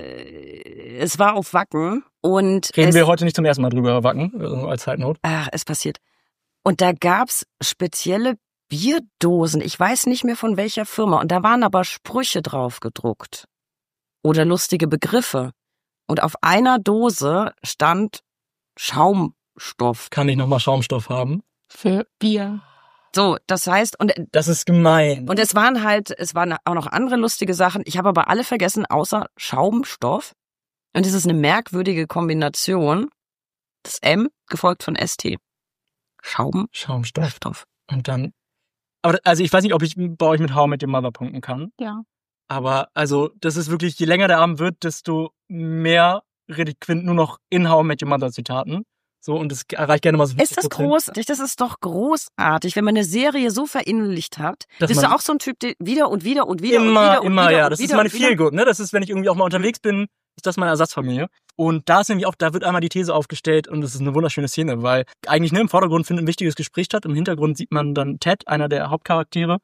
äh, es war auf Wacken und Reden es, wir heute nicht zum ersten Mal drüber, Wacken, also als Zeitnot. Ach, es passiert. Und da gab's spezielle Bierdosen, ich weiß nicht mehr von welcher Firma, und da waren aber Sprüche drauf gedruckt. Oder lustige Begriffe. Und auf einer Dose stand Schaumstoff. Kann ich nochmal Schaumstoff haben? Für Bier. So, das heißt, und das ist gemein. Und es waren halt, es waren auch noch andere lustige Sachen. Ich habe aber alle vergessen, außer Schaumstoff. Und es ist eine merkwürdige Kombination. Das M gefolgt von S T. Schaum. Schaumstoff. Stoff. Und dann. Aber also ich weiß nicht, ob ich bei euch mit How I Met Your Mother punkten kann. Ja. Aber also das ist wirklich, je länger der Abend wird, desto mehr redet Quint nur noch in How I Met Your Mother Zitaten. So, und es erreicht gerne mal so fünfzig Prozent. Ist das großartig? Das ist doch großartig, wenn man eine Serie so verinnerlicht hat. Dass bist du auch so ein Typ, der wieder und wieder und wieder immer, und wieder und immer, wieder ja. Und das wieder ist meine Feel Good, ne? Das ist, wenn ich irgendwie auch mal unterwegs bin, ist das meine Ersatzfamilie. Und da ist nämlich auch, da wird einmal die These aufgestellt und das ist eine wunderschöne Szene, weil eigentlich ne, im Vordergrund findet ein wichtiges Gespräch statt, im Hintergrund sieht man dann Ted, einer der Hauptcharaktere,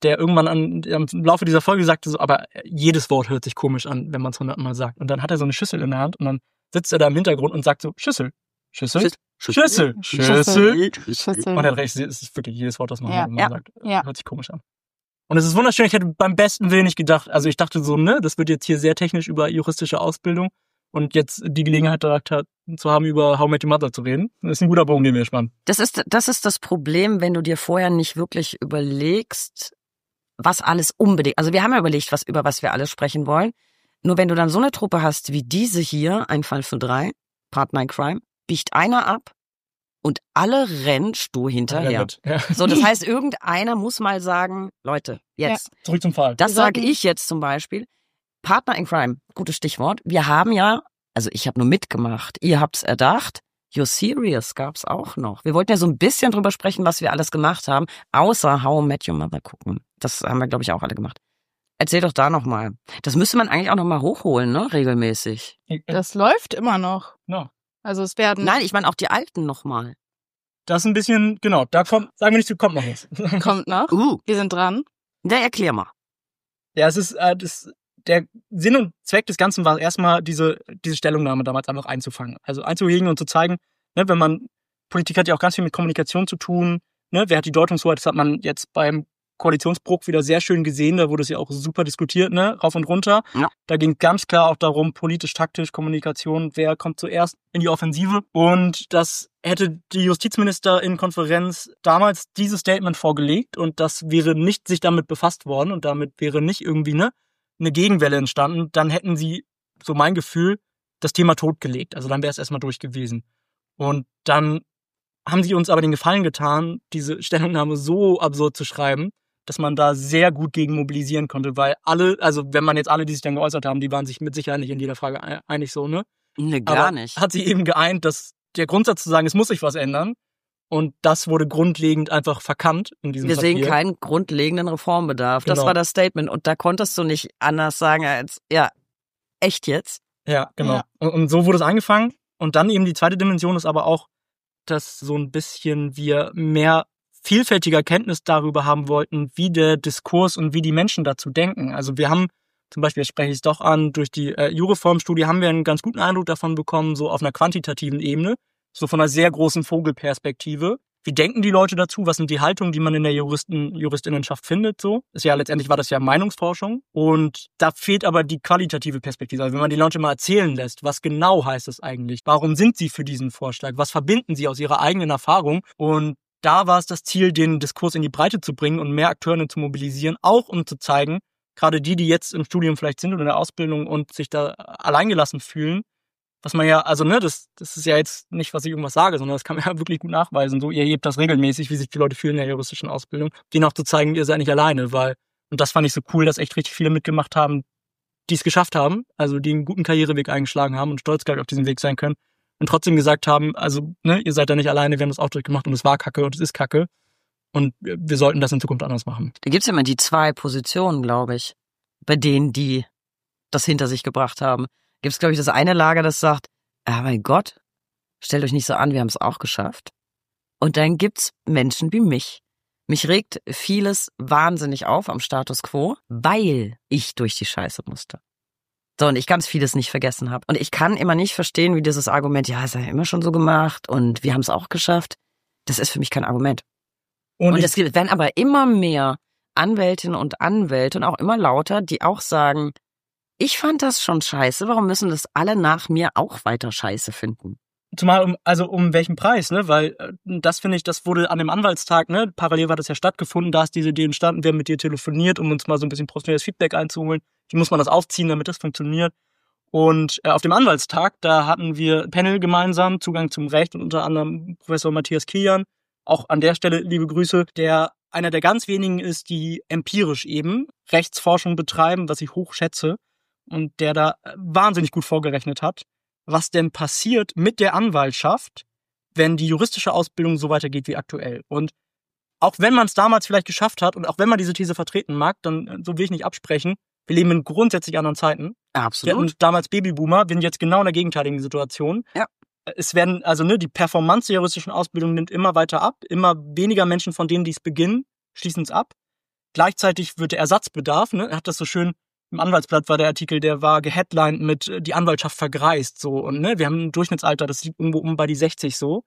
der irgendwann an, im Laufe dieser Folge sagte so, aber jedes Wort hört sich komisch an, wenn man es hundertmal sagt. Und dann hat er so eine Schüssel in der Hand und dann sitzt er da im Hintergrund und sagt so, Schüssel, Schüssel, Schüssel, Schüssel, Schüssel. Schüssel. Und dann recht, es ist wirklich jedes Wort, das man Ja, hundertmal ja, sagt, ja. hört sich komisch an. Und es ist wunderschön, ich hätte beim besten Willen nicht gedacht, also ich dachte so, ne, das wird jetzt hier sehr technisch über juristische Ausbildung und jetzt die Gelegenheit da zu haben, über How I Met Your Mother zu reden. Das ist ein guter Bogen, den wir spannen. Das ist, das ist das Problem, wenn du dir vorher nicht wirklich überlegst, was alles unbedingt, also wir haben ja überlegt, was, über was wir alles sprechen wollen. Nur wenn du dann so eine Truppe hast wie diese hier, ein Fall für drei, Partner in Crime, biegt einer ab und alle rennen stur hinterher. Ja. So, das heißt, irgendeiner muss mal sagen, Leute, jetzt. Ja. Zurück zum Fall. Das sage ich jetzt zum Beispiel. Partner in Crime, gutes Stichwort. Wir haben ja, also ich habe nur mitgemacht, ihr habt's erdacht, You're Serious gab's auch noch. Wir wollten ja so ein bisschen drüber sprechen, was wir alles gemacht haben, außer How I Met Your Mother gucken. Das haben wir, glaube ich, auch alle gemacht. Erzähl doch da nochmal. Das müsste man eigentlich auch nochmal hochholen, ne, regelmäßig. Das läuft immer noch. No. Also es werden... Nein, ich meine auch die alten nochmal. Das ist ein bisschen, genau, da kommt, sagen wir nicht, kommt noch was. Kommt noch. Uh. Wir sind dran. Na, erklär mal. Ja, es ist, äh, das, der Sinn und Zweck des Ganzen war erstmal diese, diese Stellungnahme damals einfach einzufangen. Also einzuhegen und zu zeigen, ne, wenn man, Politik hat ja auch ganz viel mit Kommunikation zu tun, ne, wer hat die Deutungshoheit, das hat man jetzt beim Koalitionsbruch wieder sehr schön gesehen, da wurde es ja auch super diskutiert, ne, rauf und runter. Ja. Da ging ganz klar auch darum, politisch, taktisch, Kommunikation, wer kommt zuerst in die Offensive. Und das hätte die Justizministerin-Konferenz damals dieses Statement vorgelegt und das wäre nicht sich damit befasst worden und damit wäre nicht irgendwie ne, eine Gegenwelle entstanden, dann hätten sie, so mein Gefühl, das Thema totgelegt. Also dann wäre es erstmal durch gewesen. Und dann haben sie uns aber den Gefallen getan, diese Stellungnahme so absurd zu schreiben, dass man da sehr gut gegen mobilisieren konnte, weil alle, also wenn man jetzt alle, die sich dann geäußert haben, die waren sich mit Sicherheit nicht in jeder Frage einig so, ne? Ne, gar aber nicht. Hat sie eben geeint, dass der Grundsatz zu sagen, es muss sich was ändern und das wurde grundlegend einfach verkannt in diesem Wir Papier. sehen keinen grundlegenden Reformbedarf. Das Genau. war das Statement und da konntest du nicht anders sagen als, ja, echt jetzt? Ja, genau. Ja. Und, und so wurde es angefangen und dann eben die zweite Dimension ist aber auch, dass so ein bisschen wir mehr vielfältiger Kenntnis darüber haben wollten, wie der Diskurs und wie die Menschen dazu denken. Also wir haben zum Beispiel, jetzt spreche ich es doch an, durch die äh, Jureform-Studie haben wir einen ganz guten Eindruck davon bekommen, so auf einer quantitativen Ebene, so von einer sehr großen Vogelperspektive. Wie denken die Leute dazu? Was sind die Haltungen, die man in der Juristen, Juristinnenschaft findet? So ist ja letztendlich war das ja Meinungsforschung und da fehlt aber die qualitative Perspektive. Also wenn man die Leute mal erzählen lässt, was genau heißt es eigentlich? Warum sind sie für diesen Vorschlag? Was verbinden sie aus ihrer eigenen Erfahrung? Und da war es das Ziel, den Diskurs in die Breite zu bringen und mehr Akteure zu mobilisieren, auch um zu zeigen, gerade die, die jetzt im Studium vielleicht sind oder in der Ausbildung und sich da alleingelassen fühlen, was man ja, also ne, das, das ist ja jetzt nicht, was ich irgendwas sage, sondern das kann man ja wirklich gut nachweisen. So, ihr erlebt das regelmäßig, wie sich die Leute fühlen in der juristischen Ausbildung, denen auch zu zeigen, ihr seid nicht alleine, weil, und das fand ich so cool, dass echt richtig viele mitgemacht haben, die es geschafft haben, also die einen guten Karriereweg eingeschlagen haben und stolz gleich auf diesen Weg sein können und trotzdem gesagt haben, also ne, ihr seid da nicht alleine, wir haben das auch durchgemacht und es war Kacke und es ist Kacke und wir sollten das in Zukunft anders machen. Da gibt's ja immer die zwei Positionen, glaube ich, bei denen, die das hinter sich gebracht haben. Gibt's, glaube ich, das eine Lager, das sagt, ah mein Gott, stellt euch nicht so an, wir haben es auch geschafft. Und dann gibt's Menschen wie mich. Mich regt vieles wahnsinnig auf am Status quo, weil ich durch die Scheiße musste. So, und ich ganz vieles nicht vergessen habe. Und ich kann immer nicht verstehen, wie dieses Argument, ja, es ist ja immer schon so gemacht und wir haben es auch geschafft. Das ist für mich kein Argument. Und, und es werden aber immer mehr Anwältinnen und Anwälte und auch immer lauter, die auch sagen, ich fand das schon scheiße, warum müssen das alle nach mir auch weiter scheiße finden? Zumal um, also um welchen Preis, ne? Weil äh, das finde ich, das wurde an dem Anwaltstag, ne? Parallel war das ja stattgefunden, da ist diese Idee entstanden, wir haben mit dir telefoniert, um uns mal so ein bisschen professionelles Feedback einzuholen. Wie muss man das aufziehen, damit das funktioniert? Und äh, auf dem Anwaltstag, da hatten wir ein Panel gemeinsam, Zugang zum Recht und unter anderem Professor Matthias Kilian, auch an der Stelle liebe Grüße, der einer der ganz wenigen ist, die empirisch eben Rechtsforschung betreiben, was ich hoch schätze. Und der da wahnsinnig gut vorgerechnet hat, was denn passiert mit der Anwaltschaft, wenn die juristische Ausbildung so weitergeht wie aktuell. Und auch wenn man es damals vielleicht geschafft hat und auch wenn man diese These vertreten mag, dann so will ich nicht absprechen, wir leben in grundsätzlich anderen Zeiten. Absolut. Wir hatten damals Babyboomer, wir sind jetzt genau in der gegenteiligen Situation. Ja. Es werden, also ne, die Performance der juristischen Ausbildung nimmt immer weiter ab, immer weniger Menschen von denen, die es beginnen, schließen es ab. gleichzeitig wird der Ersatzbedarf, ne, er hat das so schön, im Anwaltsblatt war der Artikel, der war geheadlined mit äh, die Anwaltschaft vergreist, so, und ne, wir haben ein Durchschnittsalter, das liegt irgendwo um bei die sechzig so,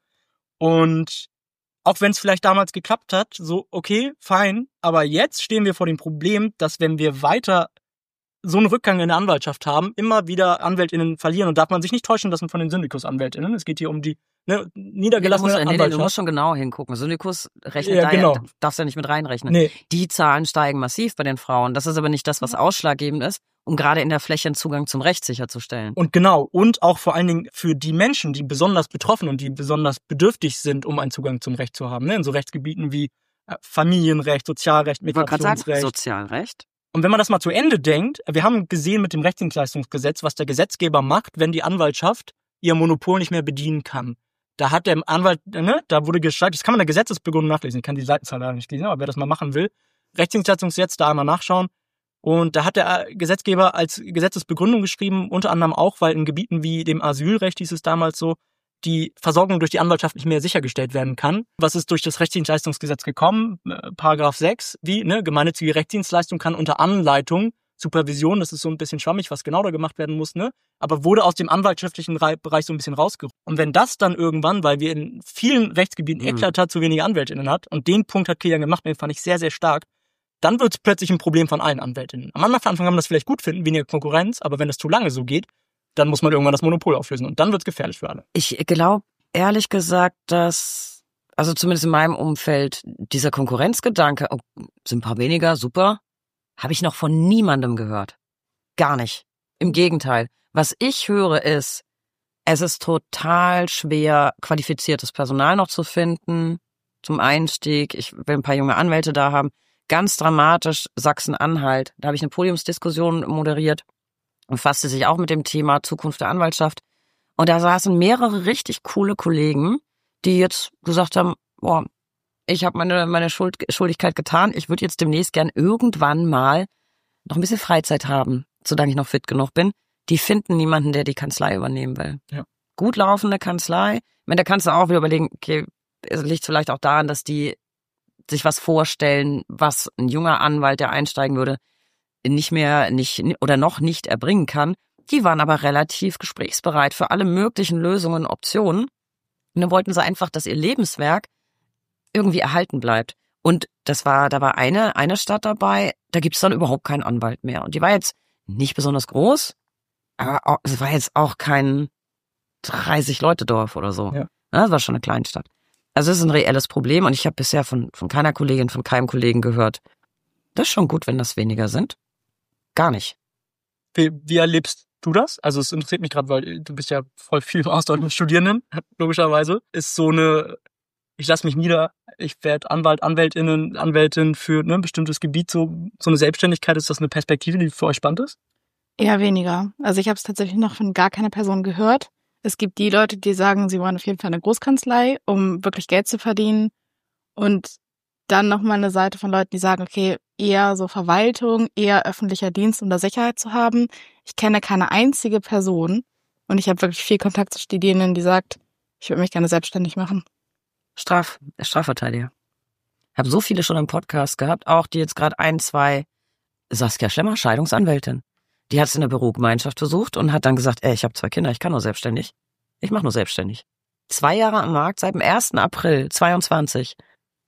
und auch wenn es vielleicht damals geklappt hat, so, okay, fein, aber jetzt stehen wir vor dem Problem, dass wenn wir weiter so einen Rückgang in der Anwaltschaft haben, immer wieder AnwältInnen verlieren, und darf man sich nicht täuschen lassen von den Syndikus-AnwältInnen. Es geht hier um die ne, niedergelassene nee, du musst, Anwaltschaft. Nee, du musst schon genau hingucken. Syndikus rechnet ja, da genau. ja, darfst ja nicht mit reinrechnen. Nee. Die Zahlen steigen massiv bei den Frauen. Das ist aber nicht das, was ausschlaggebend ist, um gerade in der Fläche einen Zugang zum Recht sicherzustellen. Und genau, und auch vor allen Dingen für die Menschen, die besonders betroffen und die besonders bedürftig sind, um einen Zugang zum Recht zu haben. Ne? In so Rechtsgebieten wie Familienrecht, Sozialrecht, Migrationsrecht. Sozialrecht. Und wenn man das mal zu Ende denkt, wir haben gesehen mit dem Rechtsdienstleistungsgesetz, was der Gesetzgeber macht, wenn die Anwaltschaft ihr Monopol nicht mehr bedienen kann. Da hat der Anwalt, ne, da wurde gestaltet, das kann man in der Gesetzesbegründung nachlesen, ich kann die Seitenzahl leider nicht lesen, aber wer das mal machen will, Rechtsdienstleistungsgesetz, da einmal nachschauen. Und da hat der Gesetzgeber als Gesetzesbegründung geschrieben, unter anderem auch, weil in Gebieten wie dem Asylrecht, hieß es damals so, die Versorgung durch die Anwaltschaft nicht mehr sichergestellt werden kann. Was ist durch das Rechtsdienstleistungsgesetz gekommen? Äh, Paragraph sechs, wie, ne, gemeinnützige Rechtsdienstleistung kann unter Anleitung, Supervision, das ist so ein bisschen schwammig, was genau da gemacht werden muss, ne, aber wurde aus dem anwaltschaftlichen Bereich so ein bisschen rausgeholt. Und wenn das dann irgendwann, weil wir in vielen Rechtsgebieten mhm. eklatat zu wenige AnwältInnen hat, und den Punkt hat Kilian gemacht, den fand ich sehr, sehr stark, dann wird es plötzlich ein Problem von allen AnwältInnen. Am Anfang kann man das vielleicht gut finden, weniger Konkurrenz, aber wenn es zu lange so geht, dann muss man irgendwann das Monopol auflösen. Und dann wird's gefährlich für alle. Ich glaube, ehrlich gesagt, dass, also zumindest in meinem Umfeld, dieser Konkurrenzgedanke, oh, sind ein paar weniger, super, habe ich noch von niemandem gehört. Gar nicht. Im Gegenteil. Was ich höre ist, es ist total schwer, qualifiziertes Personal noch zu finden zum Einstieg. Ich will ein paar junge Anwälte da haben. Ganz dramatisch Sachsen-Anhalt. Da habe ich eine Podiumsdiskussion moderiert. Und fasste sich auch mit dem Thema Zukunft der Anwaltschaft. Und da saßen mehrere richtig coole Kollegen, die jetzt gesagt haben, boah, ich habe meine meine Schuld, Schuldigkeit getan, ich würde jetzt demnächst gern irgendwann mal noch ein bisschen Freizeit haben, solange ich noch fit genug bin. Die finden niemanden, der die Kanzlei übernehmen will. Ja. Gut laufende Kanzlei. Ich meine, da kannst du auch wieder überlegen, okay, es liegt vielleicht auch daran, dass die sich was vorstellen, was ein junger Anwalt, der einsteigen würde, nicht mehr, nicht oder noch nicht erbringen kann. Die waren aber relativ gesprächsbereit für alle möglichen Lösungen und Optionen. Und dann wollten sie einfach, dass ihr Lebenswerk irgendwie erhalten bleibt. Und das war, da war eine, eine Stadt dabei, da gibt's dann überhaupt keinen Anwalt mehr. Und die war jetzt nicht besonders groß, aber auch, es war jetzt auch kein dreißig Leute Dorf oder so. Ja. Das war schon eine Kleinstadt. Also es ist ein reelles Problem und ich habe bisher von, von keiner Kollegin, von keinem Kollegen gehört, das ist schon gut, wenn das weniger sind. Gar nicht. Wie, wie erlebst du das? Also es interessiert mich gerade, weil du bist ja voll viel im Austausch mit Studierenden, logischerweise. Ist so eine, ich lasse mich nieder, ich werde Anwalt, Anwältinnen, Anwältin für ne, ein bestimmtes Gebiet, so, so eine Selbstständigkeit, ist das eine Perspektive, die für euch spannend ist? Eher weniger. Also ich habe es tatsächlich noch von gar keiner Person gehört. Es gibt die Leute, die sagen, sie wollen auf jeden Fall eine Großkanzlei, um wirklich Geld zu verdienen. Und dann nochmal eine Seite von Leuten, die sagen, okay, eher so Verwaltung, eher öffentlicher Dienst, um da Sicherheit zu haben. Ich kenne keine einzige Person und ich habe wirklich viel Kontakt zu Studierenden, die sagt, ich würde mich gerne selbstständig machen. Straf, Strafverteidiger. Ich habe so viele schon im Podcast gehabt, auch die jetzt gerade ein, zwei, Saskia Schlemmer, Scheidungsanwältin. Die hat es in der Bürogemeinschaft versucht und hat dann gesagt, ey, ich habe zwei Kinder, ich kann nur selbstständig. Ich mache nur selbstständig. Zwei Jahre am Markt, seit dem ersten April zweiundzwanzig.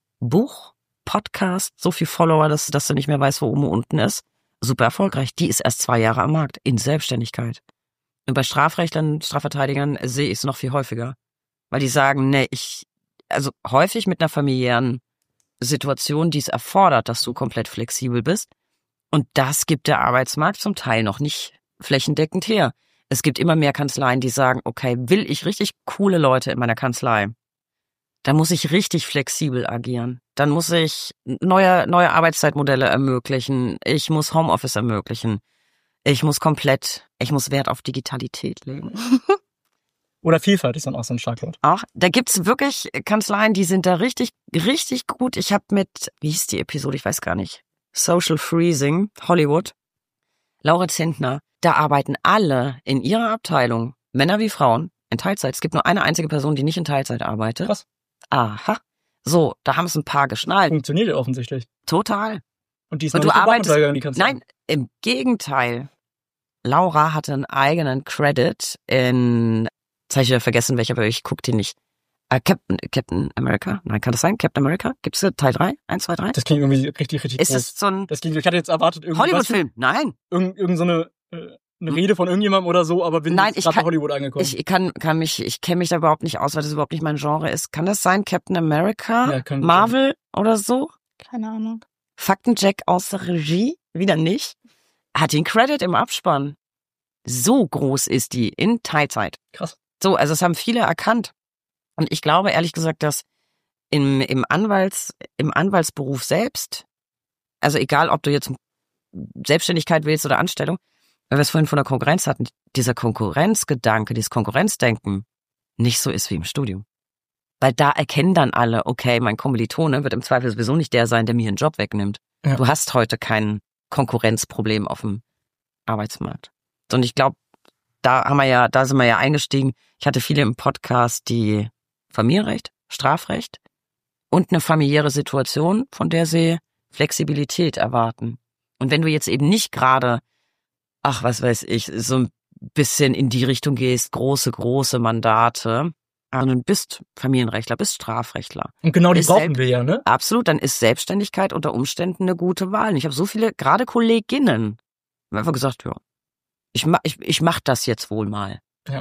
Buch, Podcast, so viel Follower, dass, dass du nicht mehr weißt, wo oben und unten ist. Super erfolgreich. Die ist erst zwei Jahre am Markt, in Selbstständigkeit. Und bei Strafrechtlern, Strafverteidigern sehe ich es noch viel häufiger. Weil die sagen, nee, ich, also häufig mit einer familiären Situation, die es erfordert, dass du komplett flexibel bist. Und das gibt der Arbeitsmarkt zum Teil noch nicht flächendeckend her. Es gibt immer mehr Kanzleien, die sagen, okay, will ich richtig coole Leute in meiner Kanzlei, dann muss ich richtig flexibel agieren. Dann muss ich neue, neue Arbeitszeitmodelle ermöglichen. Ich muss Homeoffice ermöglichen. Ich muss komplett, ich muss Wert auf Digitalität legen. Oder Vielfalt ist dann auch so ein Schlagwort. Auch, da gibt's wirklich Kanzleien, die sind da richtig, richtig gut. Ich habe mit, wie hieß die Episode, ich weiß gar nicht, Social Freezing, Hollywood, Laura Zentner, da arbeiten alle in ihrer Abteilung, Männer wie Frauen, in Teilzeit. Es gibt nur eine einzige Person, die nicht in Teilzeit arbeitet. Krass. Aha. So, da haben es ein paar geschnallt. Funktioniert ja offensichtlich. Total. Und die ist Und noch du nicht arbeitest, gegangen, die Kanzlei. nein, im Gegenteil. Laura hatte einen eigenen Credit in, jetzt habe ich wieder vergessen, welcher, aber ich guck die nicht. Äh, Captain, Captain America? Nein, kann das sein? Captain America? Gibt's da Teil drei? eins, zwei, drei? Das klingt irgendwie richtig, richtig Ist groß. es so ein Das klingt, ich hatte jetzt erwartet, irgendwie Hollywood-Film? Nein. Irgend, irgend so eine, äh, eine Rede von irgendjemandem oder so, aber bin Nein, jetzt ich gerade kann- nach Hollywood angekommen. Ich kann, kann mich, ich kenne mich da überhaupt nicht aus, weil das überhaupt nicht mein Genre ist. Kann das sein? Captain America? Ja, kann gut Marvel oder so? Keine Ahnung. Faktencheck aus der Regie? Wieder nicht. Hat den Credit im Abspann. So groß ist die in Teilzeit. Krass. So, also es haben viele erkannt. Und ich glaube ehrlich gesagt, dass im, im Anwalts, im Anwaltsberuf selbst, also egal, ob du jetzt Selbstständigkeit willst oder Anstellung, weil wir es vorhin von der Konkurrenz hatten, dieser Konkurrenzgedanke, dieses Konkurrenzdenken nicht so ist wie im Studium. Weil da erkennen dann alle, okay, mein Kommilitone wird im Zweifel sowieso nicht der sein, der mir einen Job wegnimmt. Ja. Du hast heute kein Konkurrenzproblem auf dem Arbeitsmarkt. Und ich glaube, da haben wir ja, da sind wir ja eingestiegen. Ich hatte viele im Podcast, die Familienrecht, Strafrecht und eine familiäre Situation, von der sie Flexibilität erwarten. Und wenn du jetzt eben nicht gerade, ach, was weiß ich, so ein bisschen in die Richtung gehst, große, große Mandate, sondern bist Familienrechtler, bist Strafrechtler. Und genau die Ist brauchen selbst- wir ja, ne? Absolut, dann ist Selbstständigkeit unter Umständen eine gute Wahl. Und ich habe so viele, gerade Kolleginnen, haben einfach gesagt, ja, ich mach, ich, ich mach das jetzt wohl mal.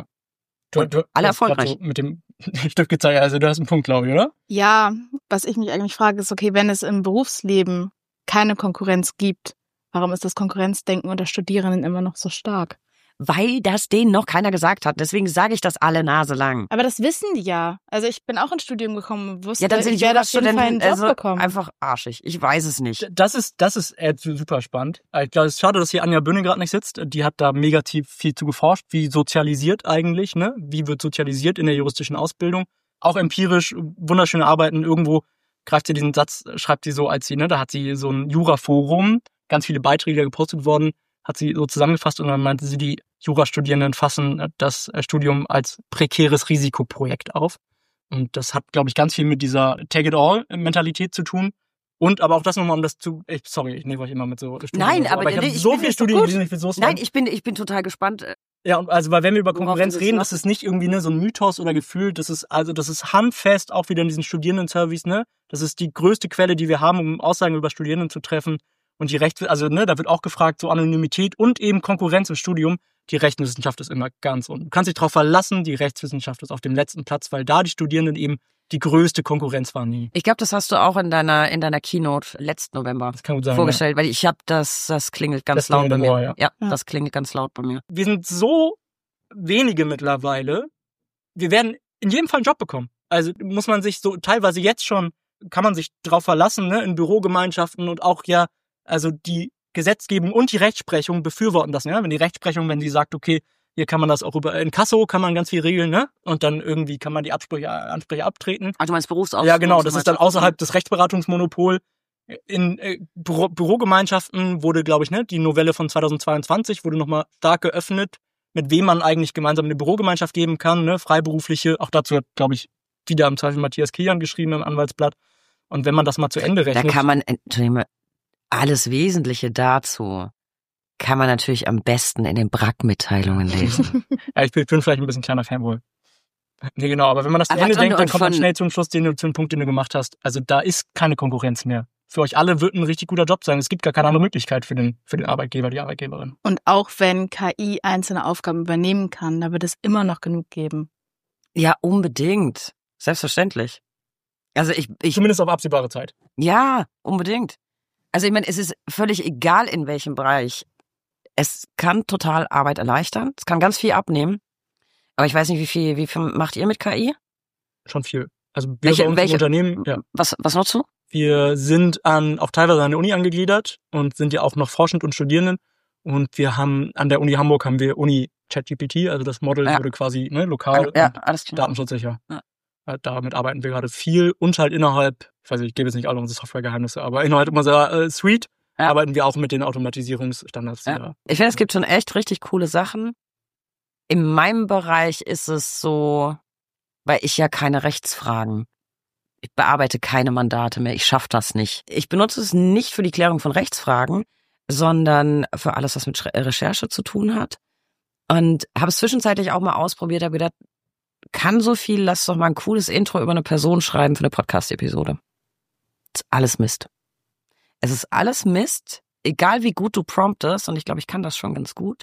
Du, Und du, alle du hast grad erfolgreich. So mit dem Stift gezeigt, also du hast einen Punkt, glaube ich, oder? Ja, was ich mich eigentlich frage, ist, okay, wenn es im Berufsleben keine Konkurrenz gibt, warum ist das Konkurrenzdenken unter Studierenden immer noch so stark? Weil das denen noch keiner gesagt hat. Deswegen sage ich das alle Nase lang. Aber das wissen die ja. Also ich bin auch ins Studium gekommen und wusste, Ja, dann sind ich werde auf jeden Fall einen Jurastudenten Job also bekommen. einfach arschig. Ich weiß es nicht. Das ist, das ist äh, super spannend. Ich glaube, es ist schade, dass hier Anja Böhne gerade nicht sitzt. Die hat da mega tief viel zu geforscht. Wie sozialisiert eigentlich, ne? Wie wird sozialisiert in der juristischen Ausbildung? Auch empirisch, wunderschöne Arbeiten. Irgendwo greift sie diesen Satz, schreibt sie so, als sie, ne, da hat sie so ein Jura-Forum, ganz viele Beiträge, die da gepostet worden, hat sie so zusammengefasst und dann meinte sie, die Jurastudierenden fassen das Studium als prekäres Risikoprojekt auf. Und das hat, glaube ich, ganz viel mit dieser Take-it-all-Mentalität zu tun. Und aber auch das nochmal, um das zu... Ich, sorry, ich nehme euch immer mit so Studien. Nein, oder so, aber ich habe nee, ich so bin viele jetzt so Studien gut. gelesen, ich will so Nein, ich bin, ich bin total gespannt. Ja, und also, weil wenn wir über Worauf Konkurrenz du das reden, machst? das ist nicht irgendwie ne, so ein Mythos oder Gefühl, das ist also das ist handfest, auch wieder in diesen Studierendenservice, ne? Das ist die größte Quelle, die wir haben, um Aussagen über Studierenden zu treffen. Und die Rechts, also ne, da wird auch gefragt, so Anonymität und eben Konkurrenz im Studium. Die Rechtswissenschaft ist immer ganz unten. Du kannst dich darauf verlassen, die Rechtswissenschaft ist auf dem letzten Platz, weil da die Studierenden eben die größte Konkurrenz waren nie. Ich glaube, das hast du auch in deiner in deiner Keynote letzten November Das kann gut sein. vorgestellt, weil ich habe das, das klingelt ganz Das laut klingelt bei im mir. Ohr, ja. Ja, Ja. das klingelt ganz laut bei mir. Ja. Wir sind so wenige mittlerweile. Wir werden in jedem Fall einen Job bekommen. Also muss man sich so teilweise jetzt schon, kann man sich drauf verlassen, ne, in Bürogemeinschaften und auch ja, also die Gesetzgebung und die Rechtsprechung befürworten das, ne? Wenn die Rechtsprechung, wenn sie sagt, okay, hier kann man das auch über Inkasso, kann man ganz viel regeln, ne? Und dann irgendwie kann man die Absprüche, Ansprüche abtreten. Ah, du meinst Berufsaus? Ja, genau, das ist dann Berufsgemeinschaft. außerhalb des Rechtsberatungsmonopol. In äh, Büro, Bürogemeinschaften wurde, glaube ich, ne, die Novelle von zweitausendzweiundzwanzig wurde nochmal stark geöffnet, mit wem man eigentlich gemeinsam eine Bürogemeinschaft geben kann, ne, Freiberufliche. Auch dazu hat, glaube ich, wieder im Zweifel Matthias Kilian geschrieben im Anwaltsblatt. Und wenn man das mal zu Ende Da rechnet. kann man, Entschuldigung, alles Wesentliche dazu kann man natürlich am besten in den Brack-Mitteilungen lesen. ja, ich bin, bin vielleicht ein bisschen kleiner Fanboy. Nee, genau, aber wenn man das zu Aber Ende und- denkt, dann und kommt man von- schnell zum Schluss, den du, zu dem Punkt, den du gemacht hast. Also da ist keine Konkurrenz mehr. Für euch alle wird ein richtig guter Job sein. Es gibt gar keine andere Möglichkeit für den, für den Arbeitgeber, die Arbeitgeberin. Und auch wenn K I einzelne Aufgaben übernehmen kann, da wird es immer noch genug geben. Ja, unbedingt. Selbstverständlich. Also ich, ich, Zumindest auf absehbare Zeit. ja, unbedingt. Also ich meine, es ist völlig egal, in welchem Bereich. Es kann total Arbeit erleichtern. Es kann ganz viel abnehmen. Aber ich weiß nicht, wie viel, wie viel macht ihr mit K I? Schon viel. Also wir Welche- bei uns welche- im Unternehmen, ja. Was, was nutzt du? Wir sind an, auch teilweise an der Uni angegliedert und sind ja auch noch forschend und Studierenden. Und wir haben, an der Uni Hamburg haben wir Uni ChatGPT, also das Model Ja. wurde quasi, ne, lokal Ja, und alles klar. datenschutzsicher. Ja. Äh, Damit arbeiten wir gerade viel und halt innerhalb, ich weiß nicht, ich gebe jetzt nicht alle unsere Softwaregeheimnisse, aber innerhalb unserer äh, Suite Ja. arbeiten wir auch mit den Automatisierungsstandards. die Ja. da- Ich finde, es gibt schon echt richtig coole Sachen. In meinem Bereich ist es so, weil ich ja keine Rechtsfragen ich bearbeite keine Mandate mehr, ich schaffe das nicht. Ich benutze es nicht für die Klärung von Rechtsfragen, sondern für alles, was mit Recherche zu tun hat. Und habe es zwischenzeitlich auch mal ausprobiert, habe gedacht, kann so viel, lass doch mal ein cooles Intro über eine Person schreiben für eine Podcast-Episode. Das ist alles Mist. Es ist alles Mist, egal wie gut du promptest, und ich glaube, ich kann das schon ganz gut.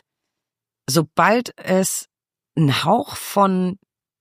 Sobald es einen Hauch von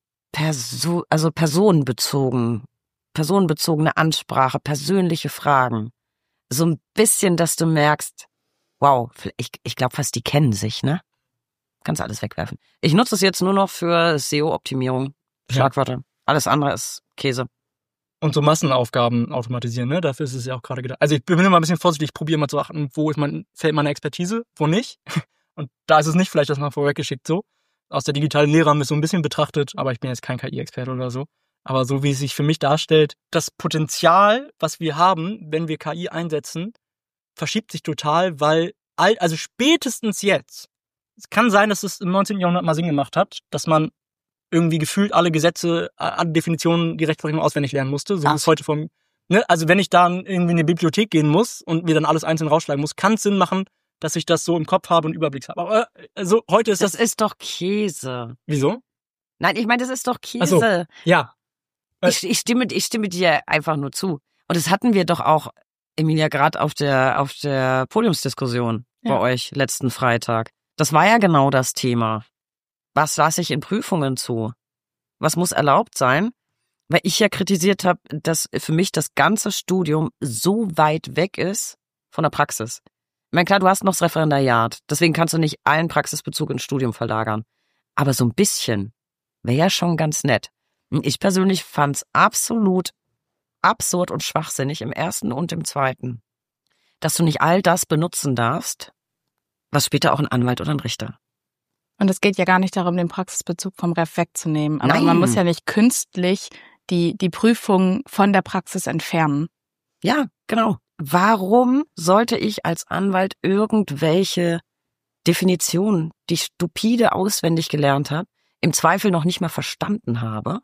Perso- also personenbezogen, personenbezogene Ansprache, persönliche Fragen, so ein bisschen, dass du merkst, wow, ich, ich glaube fast, die kennen sich, ne? Kannst alles wegwerfen. Ich nutze es jetzt nur noch für S E O-Optimierung, Schlagwörter. Ja. Alles andere ist Käse. Und so Massenaufgaben automatisieren, ne? Dafür ist es ja auch gerade gedacht. Also ich bin immer ein bisschen vorsichtig, ich probiere mal zu achten, wo ist mein, fällt meine Expertise, wo nicht. Und da ist es nicht vielleicht das mal vorweggeschickt so. Aus der digitalen Lehre haben wir es so ein bisschen betrachtet, aber ich bin jetzt kein K I-Experte oder so. Aber so wie es sich für mich darstellt, das Potenzial, was wir haben, wenn wir K I einsetzen, verschiebt sich total, weil, all, also spätestens jetzt, es kann sein, dass es im neunzehnten Jahrhundert mal Sinn gemacht hat, dass man irgendwie gefühlt alle Gesetze, alle Definitionen, die Rechtsprechung auswendig lernen musste. So wie es heute vom, ne, also wenn ich dann irgendwie in eine Bibliothek gehen muss und mir dann alles einzeln rausschlagen muss, kann es Sinn machen, dass ich das so im Kopf habe und Überblick habe. Aber also heute ist das... Das ist doch Käse. Wieso? Nein, ich meine, das ist doch Käse. Ach so, ja. Ich, ich, stimme, ich stimme dir einfach nur zu. Und das hatten wir doch auch, Emilia, gerade auf der, auf der Podiumsdiskussion ja. bei euch letzten Freitag. Das war ja genau das Thema. Was lasse ich in Prüfungen zu? Was muss erlaubt sein? Weil ich ja kritisiert habe, dass für mich das ganze Studium so weit weg ist von der Praxis. Ich meine, klar, du hast noch das Referendariat, deswegen kannst du nicht allen Praxisbezug ins Studium verlagern. Aber so ein bisschen wäre ja schon ganz nett. Ich persönlich fand's absolut absurd und schwachsinnig im ersten und im zweiten, dass du nicht all das benutzen darfst, was später auch ein Anwalt oder ein Richter. Und es geht ja gar nicht darum, den Praxisbezug vom Ref wegzunehmen. Aber Nein. Man muss ja nicht künstlich die, die Prüfung von der Praxis entfernen. Ja, genau. Warum sollte ich als Anwalt irgendwelche Definitionen, die ich stupide auswendig gelernt habe, im Zweifel noch nicht mal verstanden habe?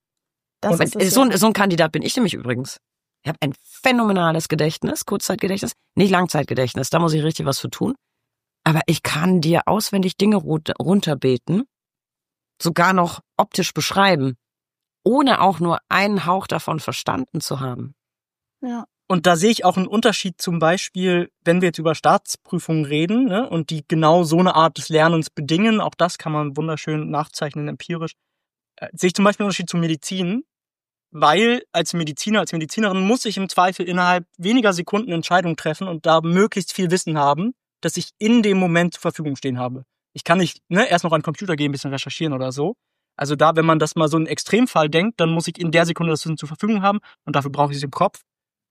Das ist es, so, ein, so ein Kandidat bin ich nämlich übrigens. Ich habe ein phänomenales Gedächtnis, Kurzzeitgedächtnis, nicht Langzeitgedächtnis, da muss ich richtig was für tun. Aber ich kann dir auswendig Dinge runterbeten, sogar noch optisch beschreiben, ohne auch nur einen Hauch davon verstanden zu haben. Ja. Und da sehe ich auch einen Unterschied zum Beispiel, wenn wir jetzt über Staatsprüfungen reden, ne, und die genau so eine Art des Lernens bedingen, auch das kann man wunderschön nachzeichnen empirisch, äh, sehe ich zum Beispiel einen Unterschied zur Medizin, weil als Mediziner, als Medizinerin muss ich im Zweifel innerhalb weniger Sekunden Entscheidungen treffen und da möglichst viel Wissen haben, dass ich in dem Moment zur Verfügung stehen habe. Ich kann nicht ne, erst noch an den Computer gehen, ein bisschen recherchieren oder so. Also da, wenn man das mal so einen Extremfall denkt, dann muss ich in der Sekunde das Wissen zur Verfügung haben und dafür brauche ich es im Kopf.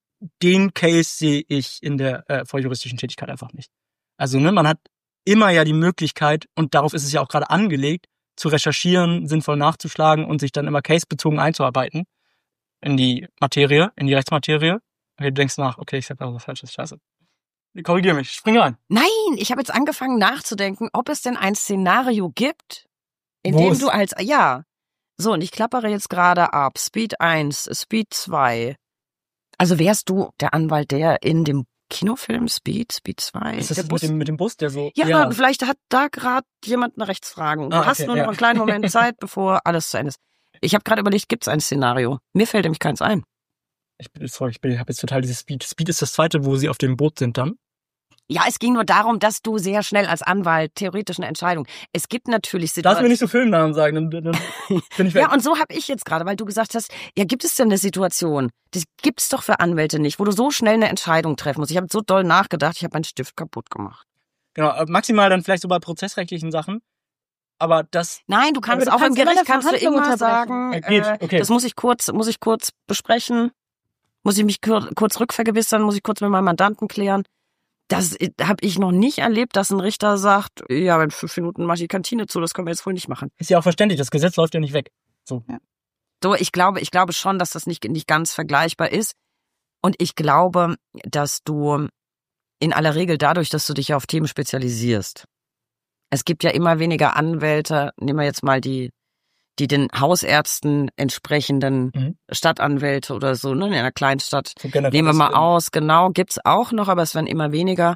Den Case sehe ich in der äh, vorjuristischen Tätigkeit einfach nicht. Also ne, man hat immer ja die Möglichkeit, und darauf ist es ja auch gerade angelegt, zu recherchieren, sinnvoll nachzuschlagen und sich dann immer casebezogen einzuarbeiten in die Materie, in die Rechtsmaterie. Okay, du denkst nach, okay, ich sag da was Falsches, scheiße. Korrigiere mich, spring rein. Nein, ich habe jetzt angefangen nachzudenken, ob es denn ein Szenario gibt, in Wo dem ist- du als, ja, so, und ich klappere jetzt gerade ab, Speed eins, Speed zwei. Also wärst du der Anwalt, der in dem Kinofilm Speed, Speed zwei, Ist das der mit Bus? dem, mit dem Bus, der so... Ja, vielleicht hat da gerade jemand eine Rechtsfrage. Du Ah, hast okay, nur ja. noch einen kleinen Moment Zeit, bevor alles zu Ende ist. Ich habe gerade überlegt, gibt es ein Szenario? Mir fällt nämlich keins ein. Ich bin, sorry, ich bin, habe jetzt total dieses Speed. Speed ist das zweite, wo sie auf dem Boot sind dann. Ja, es ging nur darum, dass du sehr schnell als Anwalt theoretisch eine Entscheidung. Es gibt natürlich Darfst Situationen. mir nicht so Filmnamen sagen, dann, dann bin ich weg. Ja, und so habe ich jetzt gerade, weil du gesagt hast, ja, gibt es denn eine Situation, das gibt's doch für Anwälte nicht, wo du so schnell eine Entscheidung treffen musst. Ich habe so doll nachgedacht, ich habe meinen Stift kaputt gemacht. Genau, äh, maximal dann vielleicht so bei prozessrechtlichen Sachen. Aber das... Nein, du kannst Aber du auch im kannst immer Gericht eine kannst du Verhandlung immer sagen, unterbrechen. Äh, geht, äh, okay. das muss ich kurz, muss ich kurz besprechen, muss ich mich kur- kurz rückvergewissern, muss ich kurz mit meinem Mandanten klären. Das habe ich noch nicht erlebt, dass ein Richter sagt, ja, in fünf Minuten mache ich die Kantine zu, das können wir jetzt wohl nicht machen. Ist ja auch verständlich, das Gesetz läuft ja nicht weg. So. Ja. So, ich glaube, ich glaube schon, dass das nicht, nicht ganz vergleichbar ist. Und ich glaube, dass du in aller Regel dadurch, dass du dich ja auf Themen spezialisierst. Es gibt ja immer weniger Anwälte, nehmen wir jetzt mal die, die den Hausärzten entsprechenden Mhm. Stadtanwälte oder so, ne, in einer Kleinstadt. So generell Nehmen wir mal ist, aus, genau, gibt's auch noch, aber es werden immer weniger,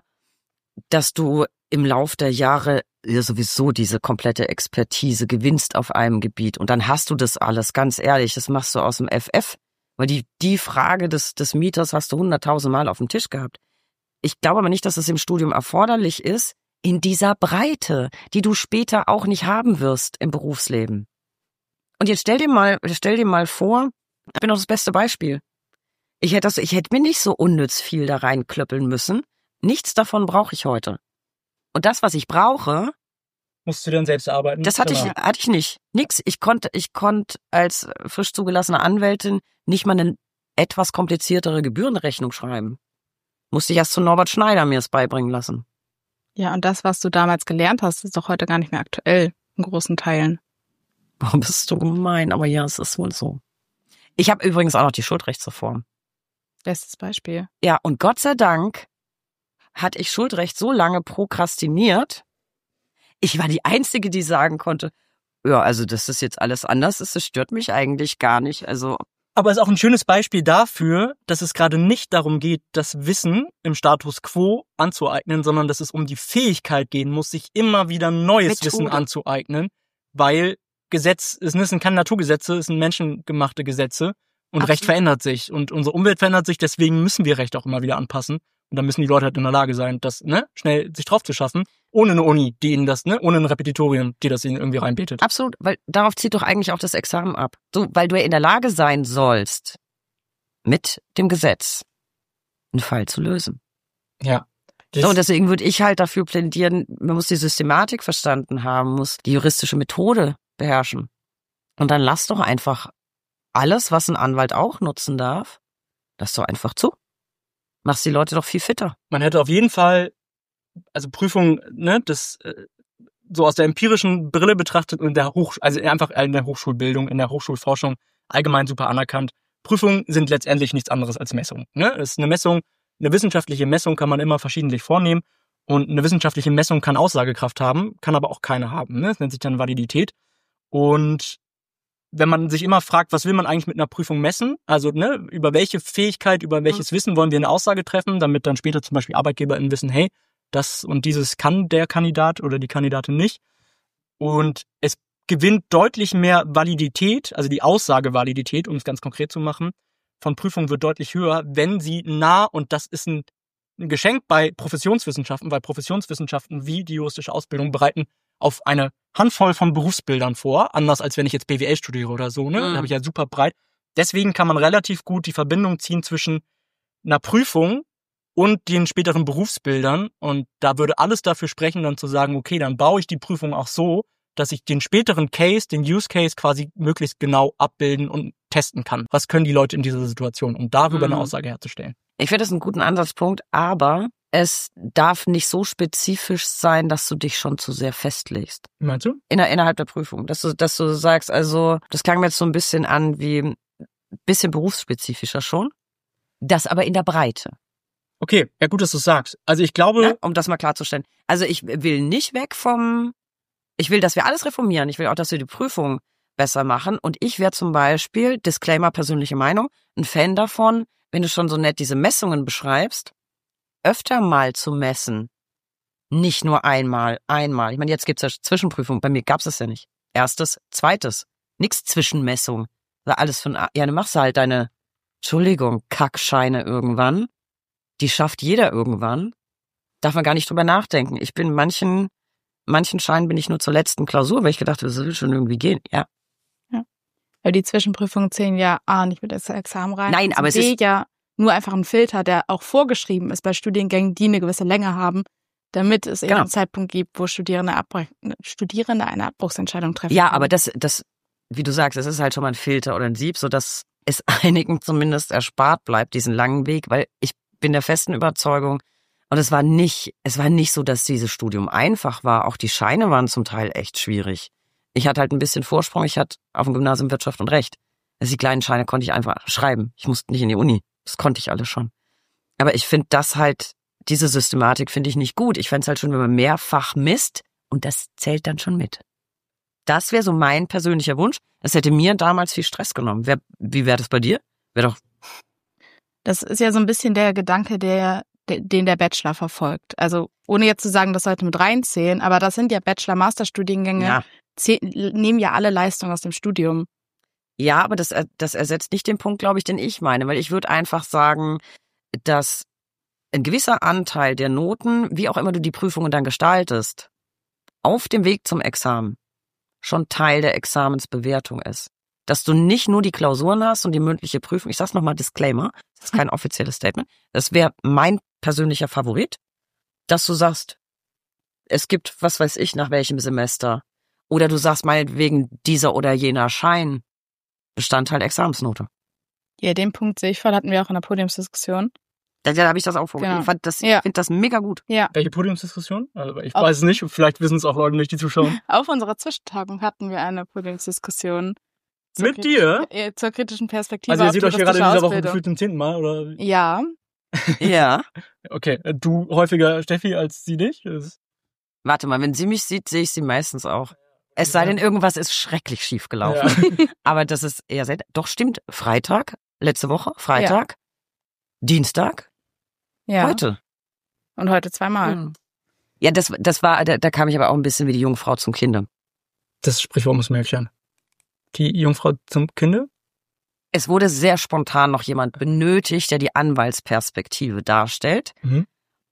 dass du im Lauf der Jahre ja sowieso diese komplette Expertise gewinnst auf einem Gebiet. Und dann hast du das alles, ganz ehrlich, das machst du aus dem F F. Weil die, die Frage des, des Mieters hast du hunderttausend Mal auf dem Tisch gehabt. Ich glaube aber nicht, dass es im Studium erforderlich ist, in dieser Breite, die du später auch nicht haben wirst im Berufsleben. Und jetzt stell dir mal, stell dir mal vor, ich bin doch das beste Beispiel. Ich hätte das, ich hätte mir nicht so unnütz viel da reinklöppeln müssen. Nichts davon brauche ich heute. Und das, was ich brauche, musst du dann selbst arbeiten. das hatte ich, Genau. hatte ich nicht. Nix. Ich konnte, ich konnte als frisch zugelassene Anwältin nicht mal eine etwas kompliziertere Gebührenrechnung schreiben. Musste ich erst zu Norbert Schneider mir es beibringen lassen. Ja, und das, was du damals gelernt hast, ist doch heute gar nicht mehr aktuell in großen Teilen. Warum bist du gemein? Aber ja, es ist wohl so. Ich habe übrigens auch noch die Schuldrechtsreform. Bestes Beispiel. Ja, und Gott sei Dank hatte ich Schuldrecht so lange prokrastiniert. Ich war die Einzige, die sagen konnte, ja, also dass das jetzt alles anders ist, das stört mich eigentlich gar nicht. Also Aber es ist auch ein schönes Beispiel dafür, dass es gerade nicht darum geht, das Wissen im Status quo anzueignen, sondern dass es um die Fähigkeit gehen muss, sich immer wieder neues Methode. Wissen anzueignen, weil Gesetz, es sind keine Naturgesetze, es sind menschengemachte Gesetze und Absolut. Recht verändert sich und unsere Umwelt verändert sich, deswegen müssen wir Recht auch immer wieder anpassen und da müssen die Leute halt in der Lage sein, das ne schnell sich drauf zu schaffen, ohne eine Uni, die ihnen das, ne, ohne ein Repetitorium, die das ihnen irgendwie reinbetet. absolut, weil darauf zieht doch eigentlich auch das Examen ab. So, weil du ja in der Lage sein sollst, mit dem Gesetz einen Fall zu lösen. Ja. So, und deswegen würde ich halt dafür plädieren, man muss die Systematik verstanden haben, muss die juristische Methode beherrschen. Und dann lass doch einfach alles, was ein Anwalt auch nutzen darf, lass doch einfach zu. Machst die Leute doch viel fitter. Man hätte auf jeden Fall, also Prüfung, ne, das äh, so aus der empirischen Brille betrachtet und in der Hoch, also einfach in der Hochschulbildung, in der Hochschulforschung allgemein super anerkannt. Prüfungen sind letztendlich nichts anderes als Messungen. Ne? Es ist eine Messung, eine wissenschaftliche Messung kann man immer verschiedentlich vornehmen und eine wissenschaftliche Messung kann Aussagekraft haben, kann aber auch keine haben. Ne? Das nennt sich dann Validität. Und wenn man sich immer fragt, was will man eigentlich mit einer Prüfung messen? Also ne, über welche Fähigkeit, über welches Wissen wollen wir eine Aussage treffen, damit dann später zum Beispiel ArbeitgeberInnen wissen, hey, das und dieses kann der Kandidat oder die Kandidatin nicht. Und es gewinnt deutlich mehr Validität, also die Aussagevalidität, um es ganz konkret zu machen, von Prüfungen wird deutlich höher, wenn sie nah, und das ist ein, ein Geschenk bei Professionswissenschaften, weil Professionswissenschaften wie die juristische Ausbildung bereiten auf eine Handvoll von Berufsbildern vor, anders als wenn ich jetzt B W L studiere oder so, ne? Mhm. Da habe ich ja super breit. Deswegen kann man relativ gut die Verbindung ziehen zwischen einer Prüfung und den späteren Berufsbildern. Und da würde alles dafür sprechen, dann zu sagen, okay, dann baue ich die Prüfung auch so, dass ich den späteren Case, den Use Case quasi möglichst genau abbilden und testen kann. Was können die Leute in dieser Situation, um darüber Mhm. eine Aussage herzustellen? Ich finde das einen guten Ansatzpunkt, aber es darf nicht so spezifisch sein, dass du dich schon zu sehr festlegst. Wie meinst du? Inner, innerhalb der Prüfung. Dass du, dass du sagst, also, das klang mir jetzt so ein bisschen an wie ein bisschen berufsspezifischer schon. Das aber in der Breite. Okay, ja gut, dass du es sagst. Also ich glaube, Ne? Um das mal klarzustellen. Also ich will nicht weg vom, ich will, dass wir alles reformieren. Ich will auch, dass wir die Prüfung besser machen. Und ich wäre zum Beispiel, Disclaimer, persönliche Meinung, ein Fan davon, wenn du schon so nett diese Messungen beschreibst, öfter mal zu messen. Nicht nur einmal, einmal. Ich meine, jetzt gibt's ja Zwischenprüfung. Bei mir gab's es ja nicht. Erstes, zweites. Nix Zwischenmessung. War alles von, ja, du machst halt deine, Entschuldigung, Kackscheine irgendwann. Die schafft jeder irgendwann. Darf man gar nicht drüber nachdenken. Ich bin manchen, manchen Scheinen bin ich nur zur letzten Klausur, weil ich gedacht habe, das will schon irgendwie gehen. Ja. Weil die Zwischenprüfungen zählen ja A, nicht mit ins Examen rein. Nein, und aber es B, ist- ja nur einfach ein Filter, der auch vorgeschrieben ist bei Studiengängen, die eine gewisse Länge haben, damit es eben Genau. einen Zeitpunkt gibt, wo Studierende, Abbrech Studierende eine Abbruchsentscheidung treffen. Ja, können. aber das, das, wie du sagst, es ist halt schon mal ein Filter oder ein Sieb, sodass es einigen zumindest erspart bleibt, diesen langen Weg, weil ich bin der festen Überzeugung, und es war nicht, es war nicht so, dass dieses Studium einfach war. Auch die Scheine waren zum Teil echt schwierig. Ich hatte halt ein bisschen Vorsprung. Ich hatte auf dem Gymnasium Wirtschaft und Recht. Also die kleinen Scheine konnte ich einfach schreiben. Ich musste nicht in die Uni. Das konnte ich alles schon. Aber ich finde das halt, diese Systematik finde ich nicht gut. Ich fände es halt schon, wenn man mehrfach misst, und das zählt dann schon mit. Das wäre so mein persönlicher Wunsch. Es hätte mir damals viel Stress genommen. Wer, wie wäre das bei dir? Wäre doch. Das ist ja so ein bisschen der Gedanke, der, der, den der Bachelor verfolgt. Also ohne jetzt zu sagen, das sollte mit reinzählen, aber das sind ja Bachelor-Master-Studiengänge, Ja. zäh- nehmen ja alle Leistungen aus dem Studium. Ja, aber das, das ersetzt nicht den Punkt, glaube ich, den ich meine. Weil ich würde einfach sagen, dass ein gewisser Anteil der Noten, wie auch immer du die Prüfungen dann gestaltest, auf dem Weg zum Examen schon Teil der Examensbewertung ist. Dass du nicht nur die Klausuren hast und die mündliche Prüfung, ich sag's nochmal, Disclaimer, das ist kein offizielles Statement, das wäre mein persönlicher Favorit, dass du sagst, es gibt, was weiß ich, nach welchem Semester, oder du sagst meinetwegen dieser oder jener Schein, Bestandteil Examensnote. Ja, den Punkt sehe ich voll, hatten wir auch in der Podiumsdiskussion. Da, da habe ich das auch vorgelegt. Genau. Ich fand das, Ja. ich finde das mega gut. Ja, Welche Podiumsdiskussion? Also ich Auf- weiß es nicht. Vielleicht wissen es auch Leute nicht, die zuschauen. auf unserer Zwischentagung hatten wir eine Podiumsdiskussion. zur Mit kriti- dir? äh, Zur kritischen Perspektive Also ihr auf seht euch hier gerade in touristische dieser Woche Ausbildung. gefühlt zum zehnten Mal, oder? Ja, Ja. Okay, äh, du häufiger Steffi als sie dich? Das- Warte mal, wenn sie mich sieht, sehe ich sie meistens auch. Es sei denn, irgendwas ist schrecklich schief gelaufen. Ja. Aber das ist eher selten. Doch, stimmt. Freitag, letzte Woche, Freitag, Dienstag, ja. heute. Und heute zweimal. Hm. Ja, das, das war, da, da kam ich aber auch ein bisschen wie die Jungfrau zum Kinde. Das Sprichwort muss man erklären. Die Jungfrau zum Kinde? Es wurde sehr spontan noch jemand benötigt, der die Anwaltsperspektive darstellt. Mhm.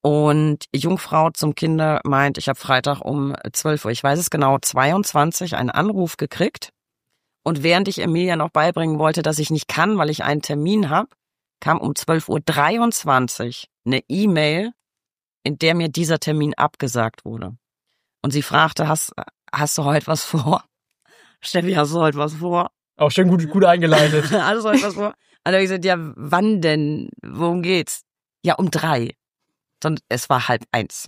Und Jungfrau zum Kinde meint, ich habe Freitag um zwölf Uhr, ich weiß es genau, zweiundzwanzig einen Anruf gekriegt. Und während ich Emilia noch beibringen wollte, dass ich nicht kann, weil ich einen Termin habe, kam um zwölf Uhr dreiundzwanzig eine E-Mail, in der mir dieser Termin abgesagt wurde. Und sie fragte, hast, hast du heute was vor? Steffi, hast du heute was vor? Auch schön gut, gut eingeleitet. Hast du heute was vor? Und dann habe ich gesagt, ja, wann denn? Worum geht's? Ja, um drei. Und es war halb eins.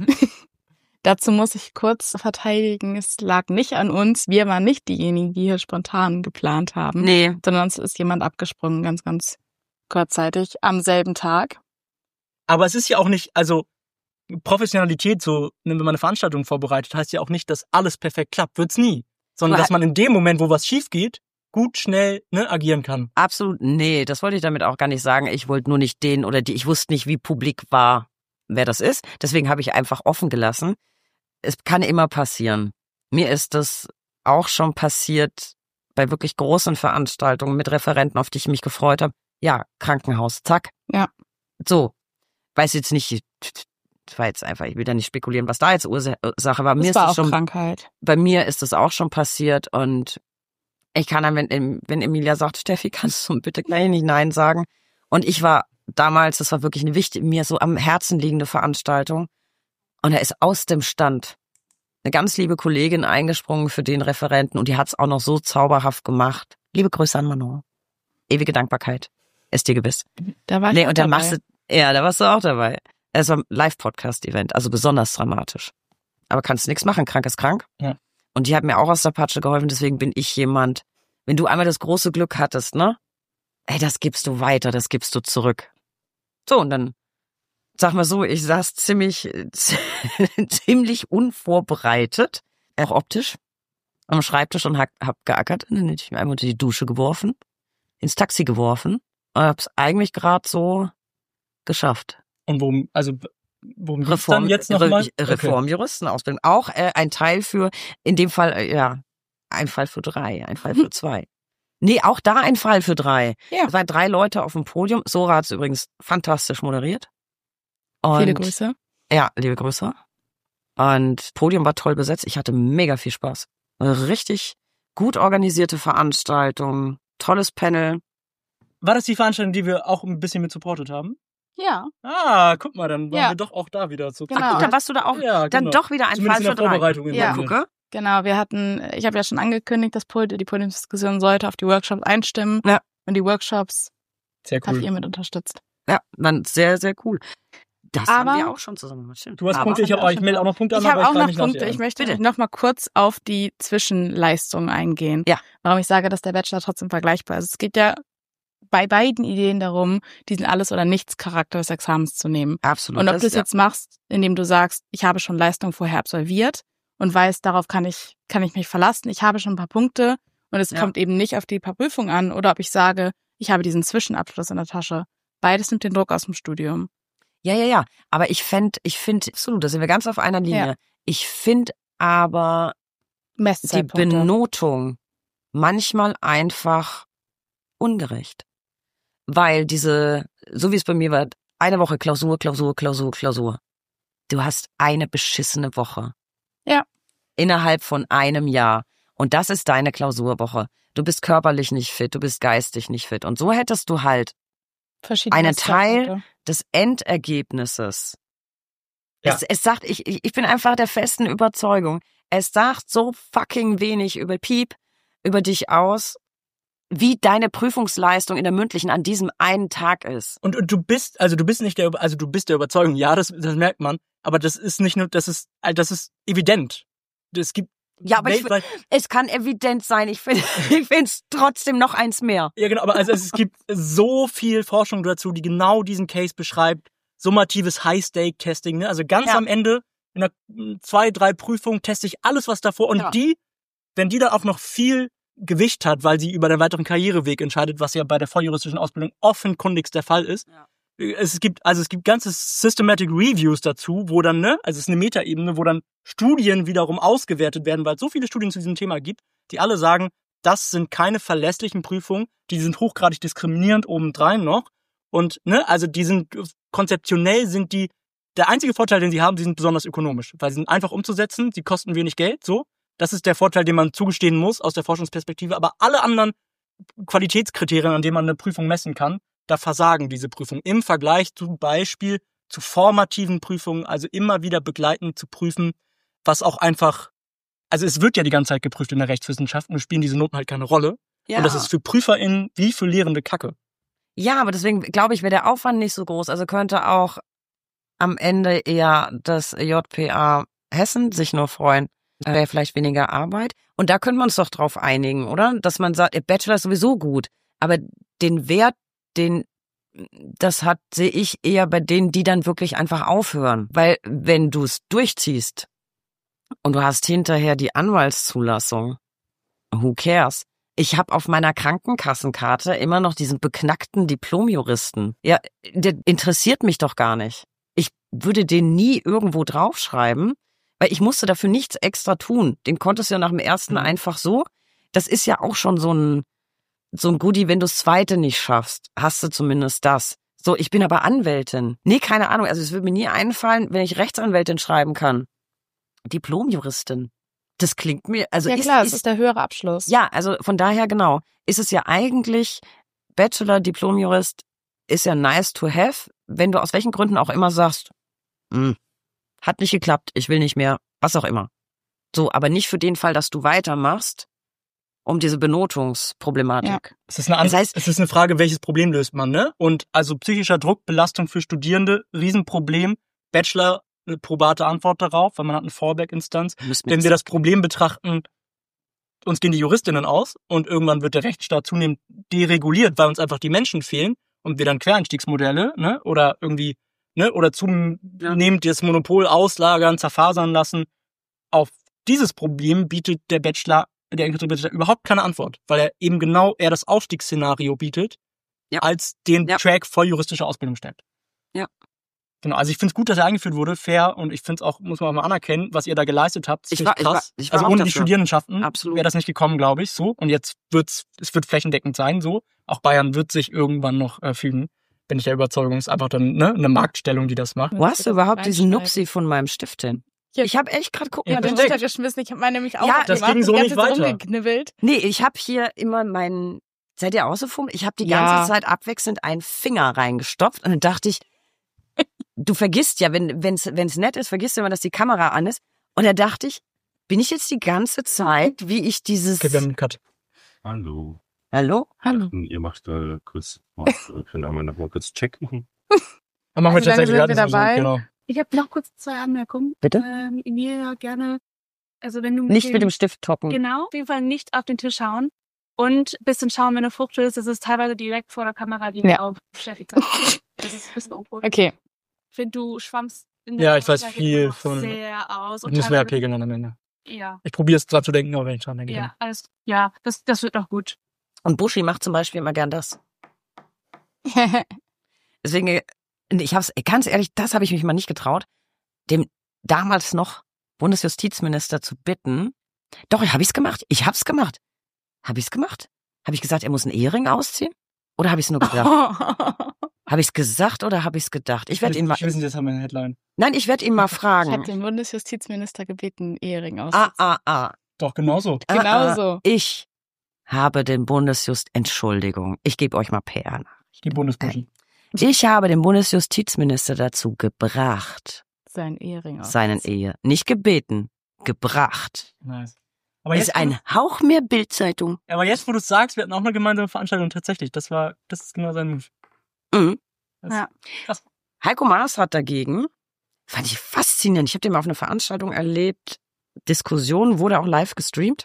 Dazu muss ich kurz verteidigen, es lag nicht an uns. Wir waren nicht diejenigen, die hier spontan geplant haben. Nee, Sondern es ist jemand abgesprungen, ganz, ganz kurzzeitig, am selben Tag. Aber es ist ja auch nicht, also Professionalität, so wenn man eine Veranstaltung vorbereitet, heißt ja auch nicht, dass alles perfekt klappt. Wird's nie. Sondern Aber- dass man in dem Moment, wo was schief geht, gut, schnell ne, agieren kann. absolut, nee, das wollte ich damit auch gar nicht sagen. Ich wollte nur nicht den oder die, ich wusste nicht, wie publik war, wer das ist. Deswegen habe ich einfach offen gelassen. Es kann immer passieren. Mir ist das auch schon passiert bei wirklich großen Veranstaltungen mit Referenten, auf die ich mich gefreut habe. Ja, Krankenhaus, zack. Ja. So, weiß jetzt nicht, das war jetzt einfach, ich will da nicht spekulieren, was da jetzt Ursache war. Mir Das ist war das auch schon Krankheit. bei mir ist es auch schon passiert und ich kann dann, wenn, wenn Emilia sagt, Steffi, kannst du bitte gleich nicht Nein sagen? Und ich war damals, das war wirklich eine wichtige, mir so am Herzen liegende Veranstaltung und da ist aus dem Stand eine ganz liebe Kollegin eingesprungen für den Referenten und die hat es auch noch so zauberhaft gemacht. Liebe Grüße an Manon. Ewige Dankbarkeit. Ist dir gewiss. Da war ich Nee, auch und dann dabei. machst du, ja, da warst du auch dabei. Es war ein Live-Podcast-Event, also besonders dramatisch. Aber kannst nichts machen, krank ist krank. Ja. Und die hat mir auch aus der Patsche geholfen, deswegen bin ich jemand, wenn du einmal das große Glück hattest, ne? Ey, das gibst du weiter, das gibst du zurück. So, und dann, sag mal so, ich saß ziemlich, ziemlich unvorbereitet, auch optisch, am Schreibtisch und hab, hab geackert. Und dann hätte ich mir einmal unter die Dusche geworfen, ins Taxi geworfen und hab's eigentlich gerade so geschafft. Und worum, also worum geht's Reform, dann jetzt nochmal? Re Reformjuristenausbildung. Auch äh, ein Teil für, in dem Fall, äh, ja, ein Fall für drei, ein Fall für zwei. Nee, auch da ein Fall für drei. Ja. Es waren drei Leute auf dem Podium. Sora hat es übrigens fantastisch moderiert. Und, Viele Grüße. Ja, liebe Grüße. Und Podium war toll besetzt. Ich hatte mega viel Spaß. Eine richtig gut organisierte Veranstaltung, tolles Panel. War das die Veranstaltung, die wir auch ein bisschen mit supportet haben? Ja, Ah, guck mal, dann waren Ja. wir doch auch da wieder zu. Genau. Ach, guck, da warst du da auch. Ja, Dann genau. doch wieder ein Zumindest Fall in für der drei. Vorbereitung. in Ja. dem Sinne. Gucke. genau. Wir hatten, ich habe ja schon angekündigt, dass Pol- die Podiumsdiskussion sollte auf die Workshops einstimmen. Ja. Und die Workshops Sehr habt cool. ihr mit unterstützt. Ja, dann sehr, sehr cool. Das Aber- haben wir auch schon zusammen gemacht. Stimmt. Du hast Aber- Punkte, ich, hab, auch- ich melde auch noch Punkte an. Ich habe aber auch frage noch mich nach Punkte. dir Ich an. möchte Bitte. noch mal kurz auf die Zwischenleistungen eingehen. Ja. Warum ich sage, dass der Bachelor trotzdem vergleichbar ist. Es geht ja bei beiden Ideen darum, diesen Alles- oder Nichts-Charakter des Examens zu nehmen. Absolut. Und ob das du es ja. jetzt machst, indem du sagst, ich habe schon Leistung vorher absolviert und weiß, darauf kann ich, kann ich mich verlassen. Ich habe schon ein paar Punkte und es Ja. kommt eben nicht auf die paar Prüfungen an oder ob ich sage, ich habe diesen Zwischenabschluss in der Tasche. Beides nimmt den Druck aus dem Studium. Ja, ja, ja. Aber ich fänd, ich finde, absolut, da sind wir ganz auf einer Linie. Ja. Ich finde aber die Messzeitpunkte. Benotung manchmal einfach ungerecht. Weil diese, so wie es bei mir war, eine Woche Klausur, Klausur, Klausur, Klausur. Du hast eine beschissene Woche. Ja. Innerhalb von einem Jahr. Und das ist deine Klausurwoche. Du bist körperlich nicht fit, du bist geistig nicht fit. Und so hättest du halt Verschiedene einen Teil Messzeitpunkte. des Endergebnisses. Ja. Es, es sagt, ich, ich bin einfach der festen Überzeugung, es sagt so fucking wenig über Piep, über dich aus, wie deine Prüfungsleistung in der mündlichen an diesem einen Tag ist. Und, und du bist, also du bist nicht der, also du bist der Überzeugung, ja, das, das merkt man, aber das ist nicht nur, das ist, das ist evident. Es gibt Ja, aber ich, weltweit, es kann evident sein. Ich finde ich finde es trotzdem noch eins mehr. ja genau, aber also es gibt so viel Forschung dazu, die genau diesen Case beschreibt. Summatives High-Stake-Testing, ne? Also ganz Ja. am Ende, in einer zwei, drei Prüfungen teste ich alles, was davor, und Ja. die, wenn die dann auch noch viel Gewicht hat, weil sie über den weiteren Karriereweg entscheidet, was ja bei der volljuristischen Ausbildung offenkundigst der Fall ist. Ja. Es gibt, also es gibt ganze Systematic Reviews dazu, wo dann, ne, also es ist eine Metaebene, wo dann Studien wiederum ausgewertet werden, weil es so viele Studien zu diesem Thema gibt, die alle sagen, das sind keine verlässlichen Prüfungen, die sind hochgradig diskriminierend obendrein noch. Und, ne, also die sind, konzeptionell sind die, der einzige Vorteil, den sie haben, sie sind besonders ökonomisch, weil sie sind einfach umzusetzen, sie kosten wenig Geld, so. Das ist der Vorteil, den man zugestehen muss aus der Forschungsperspektive. Aber alle anderen Qualitätskriterien, an denen man eine Prüfung messen kann, da versagen diese Prüfungen im Vergleich zum Beispiel zu formativen Prüfungen, also immer wieder begleitend zu prüfen, was auch einfach, also es wird ja die ganze Zeit geprüft in der Rechtswissenschaft und spielen diese Noten halt keine Rolle. Ja. Und das ist für PrüferInnen wie für Lehrende Kacke. Ja, aber deswegen glaube ich, wäre der Aufwand nicht so groß. Also könnte auch am Ende eher das J P A Hessen sich nur freuen. Da wäre vielleicht weniger Arbeit. Und da können wir uns doch drauf einigen, oder? Dass man sagt, der Bachelor ist sowieso gut. Aber den Wert, den das hat, sehe ich eher bei denen, die dann wirklich einfach aufhören. Weil wenn du es durchziehst und du hast hinterher die Anwaltszulassung, who cares? Ich habe auf meiner Krankenkassenkarte immer noch diesen beknackten Diplomjuristen. Ja, der interessiert mich doch gar nicht. Ich würde den nie irgendwo draufschreiben, weil ich musste dafür nichts extra tun. Den konntest du ja nach dem ersten Mhm. einfach so. Das ist ja auch schon so ein so ein Goodie, wenn du das zweite nicht schaffst, hast du zumindest das. So, ich bin aber Anwältin. Nee, keine Ahnung. Also es würde mir nie einfallen, wenn ich Rechtsanwältin schreiben kann. Diplomjuristin. Das klingt mir, also Ja ist, klar, es ist ist der höhere Abschluss. ja, also von daher genau, ist es ja eigentlich, Bachelor, Diplomjurist ist ja nice to have, wenn du aus welchen Gründen auch immer sagst, hm, hat nicht geklappt, ich will nicht mehr, was auch immer. So, aber nicht für den Fall, dass du weitermachst, um diese Benotungsproblematik. Es ist eine, An- Das heißt- es ist eine Frage, welches Problem löst man, ne? Und also psychischer Druck, Belastung für Studierende, Riesenproblem. Bachelor, eine probate Antwort darauf, weil man hat eine Fallback-Instanz. Müssen Wenn wir das Problem betrachten, uns gehen die Juristinnen aus und irgendwann wird der Rechtsstaat zunehmend dereguliert, weil uns einfach die Menschen fehlen und wir dann Quereinstiegsmodelle, ne, oder irgendwie, ne, oder zunehmend das Monopol auslagern, zerfasern lassen. Auf dieses Problem bietet der Bachelor, der Bachelor überhaupt keine Antwort, weil er eben genau eher das Aufstiegsszenario bietet, Ja. als den Ja. Track voll juristische Ausbildung stellt. Ja. Genau, also ich finde es gut, dass er eingeführt wurde, fair, und ich finde es auch, muss man auch mal anerkennen, was ihr da geleistet habt. Das Ich find war- ich war- krass. ich war also auch ohne die dafür. Studierendenschaften Absolut. wäre das nicht gekommen, glaube ich, so. Und jetzt wird's, es wird flächendeckend sein, so. Auch Bayern wird sich irgendwann noch äh, fügen. Bin ich der Überzeugung, ist einfach dann, ne, eine Marktstellung, die das macht. Wo hast du überhaupt diesen Reinschneiden. Nupsi von meinem Stift hin? Hier. Ich habe echt gerade gucken. Ja, Ja, den perfekt. Stift geschmissen. Ich habe meine nämlich auch Ja, das gemacht, ging so die nicht ganze Zeit weiter. rumgeknibbelt. Nee, ich habe hier immer meinen, seid ihr auch so fummelig? Ich habe die Ja. ganze Zeit abwechselnd einen Finger reingestopft und dann dachte ich, du vergisst ja, wenn wenn's wenn's nett ist, vergisst du immer, dass die Kamera an ist. Und da dachte ich, bin ich jetzt die ganze Zeit, wie ich dieses Okay, wir haben einen Cut. Hallo. Hallo? Hallo. Ihr macht äh, kurz, wir können einmal noch mal kurz Check machen. Dann machen wir Also dann tatsächlich sind wir gerade so, dabei. genau. Ich habe noch kurz zwei Anmerkungen. Bitte? Ähm, Emilia, gerne, also wenn du Nicht mit dem Stift toppen. Genau, auf jeden Fall nicht auf den Tisch schauen und ein bisschen schauen, wenn du Frucht ist. Das ist teilweise direkt vor der Kamera, die Ja. du auch beschäftigt hast. Das ist ein bisschen uncool. Okay. Ich finde, du schwammst in Ja, der ich weiß Aussage viel immer noch von- sehr aus. Und Müssen wir ja teilweise pegeln dann am Ende. Ja. Ich probiere es dran zu denken, aber wenn ich dran denke. Ja, alles, ja, das, das wird doch gut. Und Buschi macht zum Beispiel immer gern das. Deswegen, ich hab's, ganz ehrlich, das habe ich mich mal nicht getraut, dem damals noch Bundesjustizminister zu bitten. Doch, habe ich's gemacht. Ich hab's gemacht. Habe ich's gemacht? Habe ich gesagt, er muss einen Ehering ausziehen? Oder habe ich's nur gedacht? Habe ich's gesagt oder habe ich's gedacht? Ich werde ihn mal. Ich wissen, jetzt haben wir eine Headline. Nein, ich werde ihn mal Ich fragen. habe den Bundesjustizminister gebeten, einen Ehering Ah, auszuziehen. ah, ah. Doch, genauso. Ah, Genauso. ah. Ich habe den Bundesjust, Entschuldigung, ich gebe euch mal P R. Die Bundesbuschi. Ich habe den Bundesjustizminister dazu gebracht, Sein Ehering auszuziehen. seinen Ehe, nicht gebeten, gebracht. Nice. Aber jetzt, Ist ein Hauch mehr Bildzeitung. aber jetzt, wo du es sagst, wir hatten auch eine gemeinsame Veranstaltung tatsächlich. Das war, das ist genau sein Move. Mhm. Das Ja. Krass. Heiko Maas hat dagegen, fand ich faszinierend, ich habe den mal auf einer Veranstaltung erlebt, Diskussion, wurde auch live gestreamt,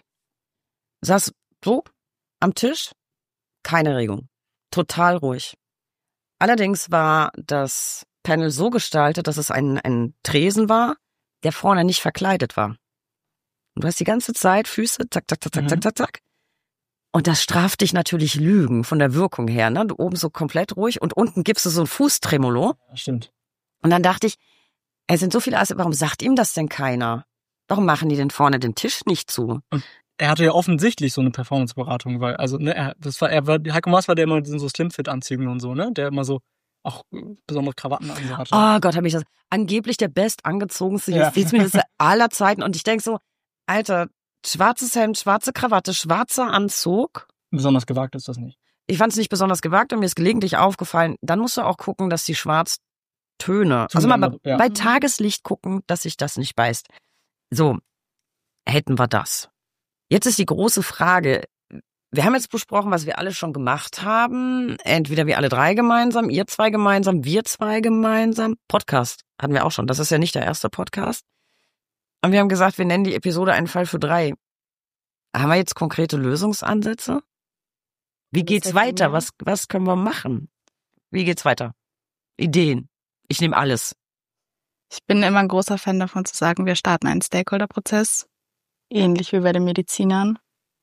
saß so am Tisch, keine Regung, total ruhig. Allerdings war das Panel so gestaltet, dass es ein, ein Tresen war, der vorne nicht verkleidet war. Und du hast die ganze Zeit Füße, zack, zack, zack, zack, Mhm. zack, zack, zack. Und das straft dich natürlich Lügen von der Wirkung her, ne? Du oben so komplett ruhig und unten gibst du so ein Fußtremolo. Ja, stimmt. Und dann dachte ich, es sind so viele Asse, warum sagt ihm das denn keiner? Warum machen die denn vorne den Tisch nicht zu? Er hatte ja offensichtlich so eine Performance-Beratung, weil, also, ne, er, das war, er war, Heiko Maas war der immer in so Slimfit-Anzügen und so, ne, der immer so auch besondere Krawatten an so hatte. Oh Gott, habe ich das. Angeblich der bestangezogenste Ja. Justizminister aller Zeiten. Und ich denk so, Alter, schwarzes Hemd, schwarze Krawatte, schwarzer Anzug. Besonders gewagt ist das nicht. Ich fand es nicht besonders gewagt und mir ist gelegentlich aufgefallen, dann musst du auch gucken, dass die Schwarztöne, also mal bei, Zueinander, ja. bei Tageslicht gucken, dass sich das nicht beißt. So, hätten wir das. Jetzt ist die große Frage, wir haben jetzt besprochen, was wir alle schon gemacht haben. Entweder wir alle drei gemeinsam, ihr zwei gemeinsam, wir zwei gemeinsam. Podcast hatten wir auch schon. Das ist ja nicht der erste Podcast. Und wir haben gesagt, wir nennen die Episode einen Fall für drei. Haben wir jetzt konkrete Lösungsansätze? Wie Das geht's heißt, weiter? ja. Was, was können wir machen? Wie geht's weiter? Ideen. Ich nehme alles. Ich bin immer ein großer Fan davon zu sagen, wir starten einen Stakeholder-Prozess, ähnlich wie bei den Medizinern.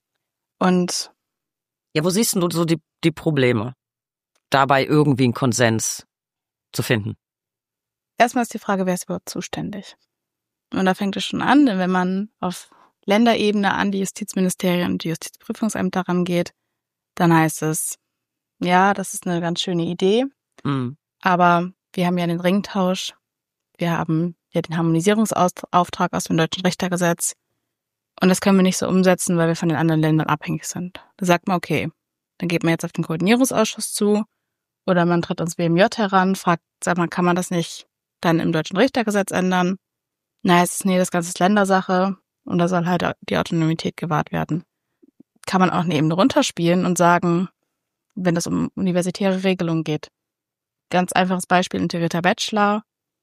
Und Ja, wo siehst du so die, die Probleme? Dabei irgendwie einen Konsens zu finden. erstmal ist die Frage, wer ist überhaupt zuständig? Und da fängt es schon an, denn wenn man auf Länderebene an die Justizministerien und die Justizprüfungsämter rangeht, dann heißt es, ja, das ist eine ganz schöne Idee, Mhm. aber wir haben ja den Ringtausch, wir haben ja den Harmonisierungsauftrag aus dem deutschen Richtergesetz und das können wir nicht so umsetzen, weil wir von den anderen Ländern abhängig sind. Da sagt man, okay, dann geht man jetzt auf den Koordinierungsausschuss zu oder man tritt ans B M J heran, fragt, sag mal, kann man das nicht dann im deutschen Richtergesetz ändern? Na, heißt es, nee, das Ganze ist Ländersache und da soll halt die Autonomität gewahrt werden. Kann man auch eine Ebene runterspielen und sagen, wenn es um universitäre Regelungen geht. Ganz einfaches Beispiel, integrierter Bachelor.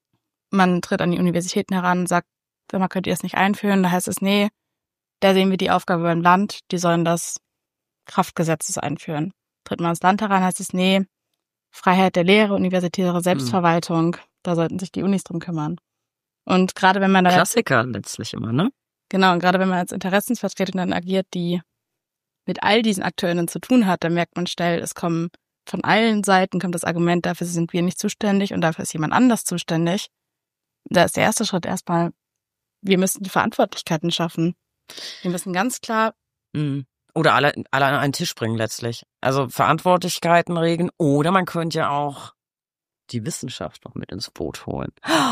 Man tritt an die Universitäten heran, sagt, sag mal, könnt ihr das nicht einführen? Da heißt es, nee, da sehen wir die Aufgabe beim Land, die sollen das Kraftgesetzes einführen. Tritt man ans Land heran, heißt es, nee, Freiheit der Lehre, universitäre Selbstverwaltung, da sollten sich die Unis drum kümmern. Und gerade wenn man da Klassiker letztlich immer, ne? Genau, und gerade wenn man als Interessensvertretung dann agiert, die mit all diesen AkteurInnen zu tun hat, dann merkt man schnell, es kommen von allen Seiten kommt das Argument, dafür sind wir nicht zuständig und dafür ist jemand anders zuständig. Da ist der erste Schritt erstmal, wir müssen die Verantwortlichkeiten schaffen. Wir müssen ganz klar, Mhm. Oder alle, alle an einen Tisch bringen letztlich. Also Verantwortlichkeiten regeln. Oder man könnte ja auch die Wissenschaft noch mit ins Boot holen.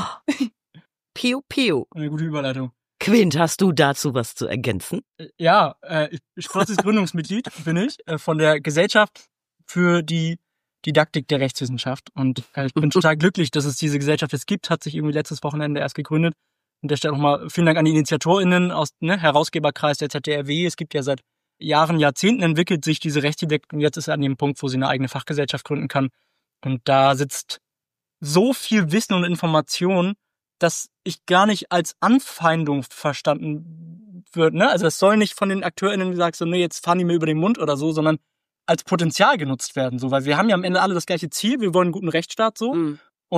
Piu, piu. Eine gute Überleitung. Quint, hast du dazu was zu ergänzen? Ja, äh, ich, stolzes Gründungsmitglied bin ich äh, von der Gesellschaft für die Didaktik der Rechtswissenschaft. Und äh, ich bin total glücklich, dass es diese Gesellschaft jetzt gibt. Hat sich irgendwie letztes Wochenende erst gegründet. An der Stelle nochmal vielen Dank an die InitiatorInnen aus ne, Herausgeberkreis der Z D R W. Es gibt ja seit Jahren, Jahrzehnten entwickelt sich diese Rechtsdidaktik und jetzt ist er an dem Punkt, wo sie eine eigene Fachgesellschaft gründen kann. Und da sitzt so viel Wissen und Information, dass ich gar nicht als Anfeindung verstanden wird. Ne? Also das soll nicht von den AkteurInnen gesagt so, nee, jetzt fahren die mir über den Mund oder so, sondern als Potenzial genutzt werden. So, weil wir haben ja am Ende alle das gleiche Ziel, wir wollen einen guten Rechtsstaat so. Mhm. Und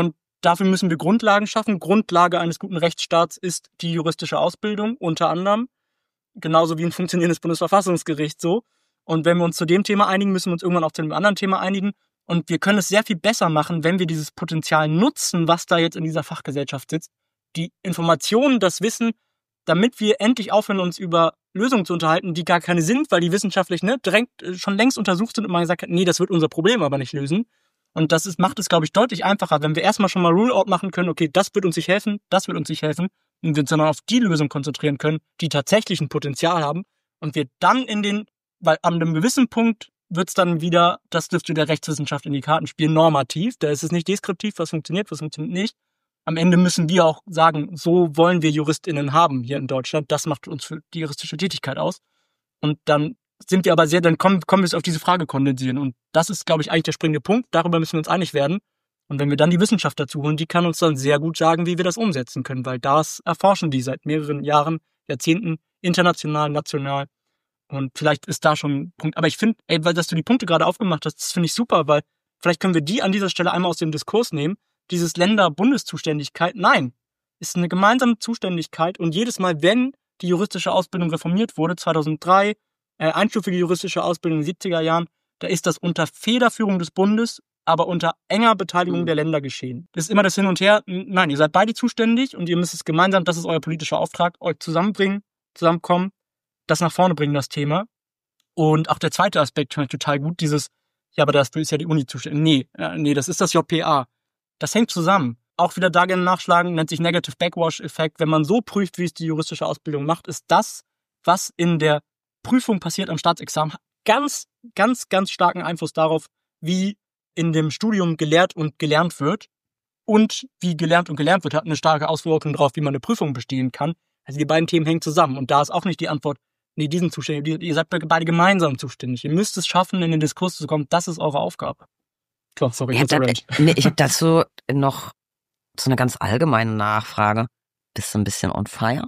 dafür müssen wir Grundlagen schaffen. Grundlage eines guten Rechtsstaats ist die juristische Ausbildung, unter anderem. Genauso wie ein funktionierendes Bundesverfassungsgericht so. Und wenn wir uns zu dem Thema einigen, müssen wir uns irgendwann auch zu einem anderen Thema einigen. Und wir können es sehr viel besser machen, wenn wir dieses Potenzial nutzen, was da jetzt in dieser Fachgesellschaft sitzt. Die Informationen, das Wissen, damit wir endlich aufhören, uns über Lösungen zu unterhalten, die gar keine sind, weil die wissenschaftlich ne, direkt schon längst untersucht sind und man gesagt hat, nee, das wird unser Problem aber nicht lösen. Und das ist, macht es, glaube ich, deutlich einfacher, wenn wir erstmal schon mal Rule-out machen können, okay, das wird uns nicht helfen, das wird uns nicht helfen, und wir uns dann auf die Lösung konzentrieren können, die tatsächlich ein Potenzial haben, und wir dann in den, weil an einem gewissen Punkt wird es dann wieder, das dürfte der Rechtswissenschaft in die Karten spielen, normativ, da ist es nicht deskriptiv, was funktioniert, was funktioniert nicht. Am Ende müssen wir auch sagen, so wollen wir JuristInnen haben hier in Deutschland, das macht uns für die juristische Tätigkeit aus. Und dann sind wir aber sehr, dann kommen, kommen wir es auf diese Frage kondensieren. Und das ist, glaube ich, eigentlich der springende Punkt. Darüber müssen wir uns einig werden. Und wenn wir dann die Wissenschaft dazu holen, die kann uns dann sehr gut sagen, wie wir das umsetzen können, weil das erforschen die seit mehreren Jahren, Jahrzehnten, international, national. Und vielleicht ist da schon ein Punkt. Aber ich finde, ey, weil dass du die Punkte gerade aufgemacht hast, das finde ich super, weil vielleicht können wir die an dieser Stelle einmal aus dem Diskurs nehmen. Dieses Länder-Bundeszuständigkeit, nein, ist eine gemeinsame Zuständigkeit. Und jedes Mal, wenn die juristische Ausbildung reformiert wurde, zweitausenddrei, äh, einstufige juristische Ausbildung in den siebziger Jahren, da ist das unter Federführung des Bundes, aber unter enger Beteiligung der Länder geschehen. Das ist immer das Hin und Her. Nein, ihr seid beide zuständig und ihr müsst es gemeinsam, das ist euer politischer Auftrag, euch zusammenbringen, zusammenkommen, das nach vorne bringen, das Thema. Und auch der zweite Aspekt finde ich total gut, dieses, ja, aber das ist ja die Uni zuständig. Nee, äh, nee, das ist das J P A. Das hängt zusammen. Auch wieder da gerne nachschlagen, nennt sich Negative Backwash-Effekt. Wenn man so prüft, wie es die juristische Ausbildung macht, ist das, was in der Prüfung passiert am Staatsexamen, ganz, ganz, ganz starken Einfluss darauf, wie in dem Studium gelehrt und gelernt wird. Und wie gelernt und gelernt wird, hat eine starke Auswirkung darauf, wie man eine Prüfung bestehen kann. Also die beiden Themen hängen zusammen. Und da ist auch nicht die Antwort, nee, die sind zuständig. Ihr seid beide gemeinsam zuständig. Ihr müsst es schaffen, in den Diskurs zu kommen. Das ist eure Aufgabe. Klar, sorry, ich habe da, nee, ich hab dazu noch so eine ganz allgemeine Nachfrage. Bist du ein bisschen on fire?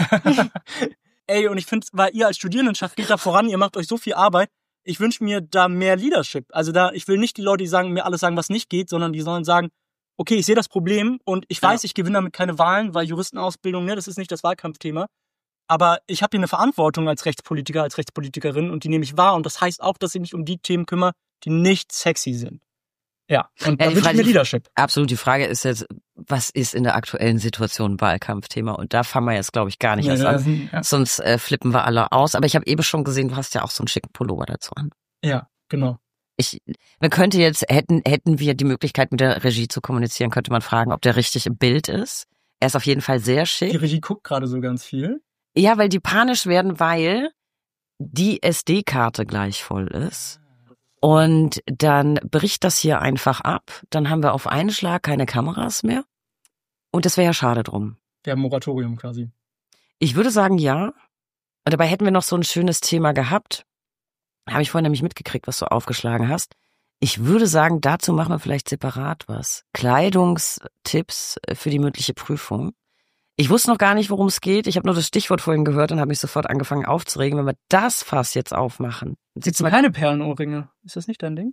Ey, und ich finde, weil ihr als Studierendenschaft geht da voran, ihr macht euch so viel Arbeit. Ich wünsche mir da mehr Leadership. Also da, ich will nicht die Leute, die sagen, mir alles sagen, was nicht geht, sondern die sollen sagen, okay, ich sehe das Problem und ich weiß, ja. ich gewinne damit keine Wahlen, weil Juristenausbildung, ne, das ist nicht das Wahlkampfthema. Aber ich habe hier eine Verantwortung als Rechtspolitiker, als Rechtspolitikerin und die nehme ich wahr. Und das heißt auch, dass ich mich um die Themen kümmere, die nicht sexy sind. Ja, und ja, da wünsche ich mir Leadership. Absolut, die Frage ist jetzt, was ist in der aktuellen Situation ein Wahlkampfthema? Und da fangen wir jetzt, glaube ich, gar nicht ja, erst ja, an. Ja. Sonst äh, flippen wir alle aus. Aber ich habe eben schon gesehen, du hast ja auch so einen schicken Pullover dazu an. Ja, genau. Ich, man könnte jetzt, hätten, hätten wir die Möglichkeit, mit der Regie zu kommunizieren, könnte man fragen, ob der richtig im Bild ist. Er ist auf jeden Fall sehr schick. Die Regie guckt gerade so ganz viel. Ja, weil die panisch werden, weil die S D-Karte gleich voll ist. Und dann bricht das hier einfach ab. Dann haben wir auf einen Schlag keine Kameras mehr. Und das wäre ja schade drum. Der Moratorium quasi. Ich würde sagen, ja. Und dabei hätten wir noch so ein schönes Thema gehabt. Habe ich vorhin nämlich mitgekriegt, was du aufgeschlagen hast. Ich würde sagen, dazu machen wir vielleicht separat was. Kleidungstipps für die mündliche Prüfung. Ich wusste noch gar nicht, worum es geht. Ich habe nur das Stichwort vorhin gehört und habe mich sofort angefangen aufzuregen. Wenn wir das Fass jetzt aufmachen. Sitzt mal keine Perlenohrringe. Ist das nicht dein Ding?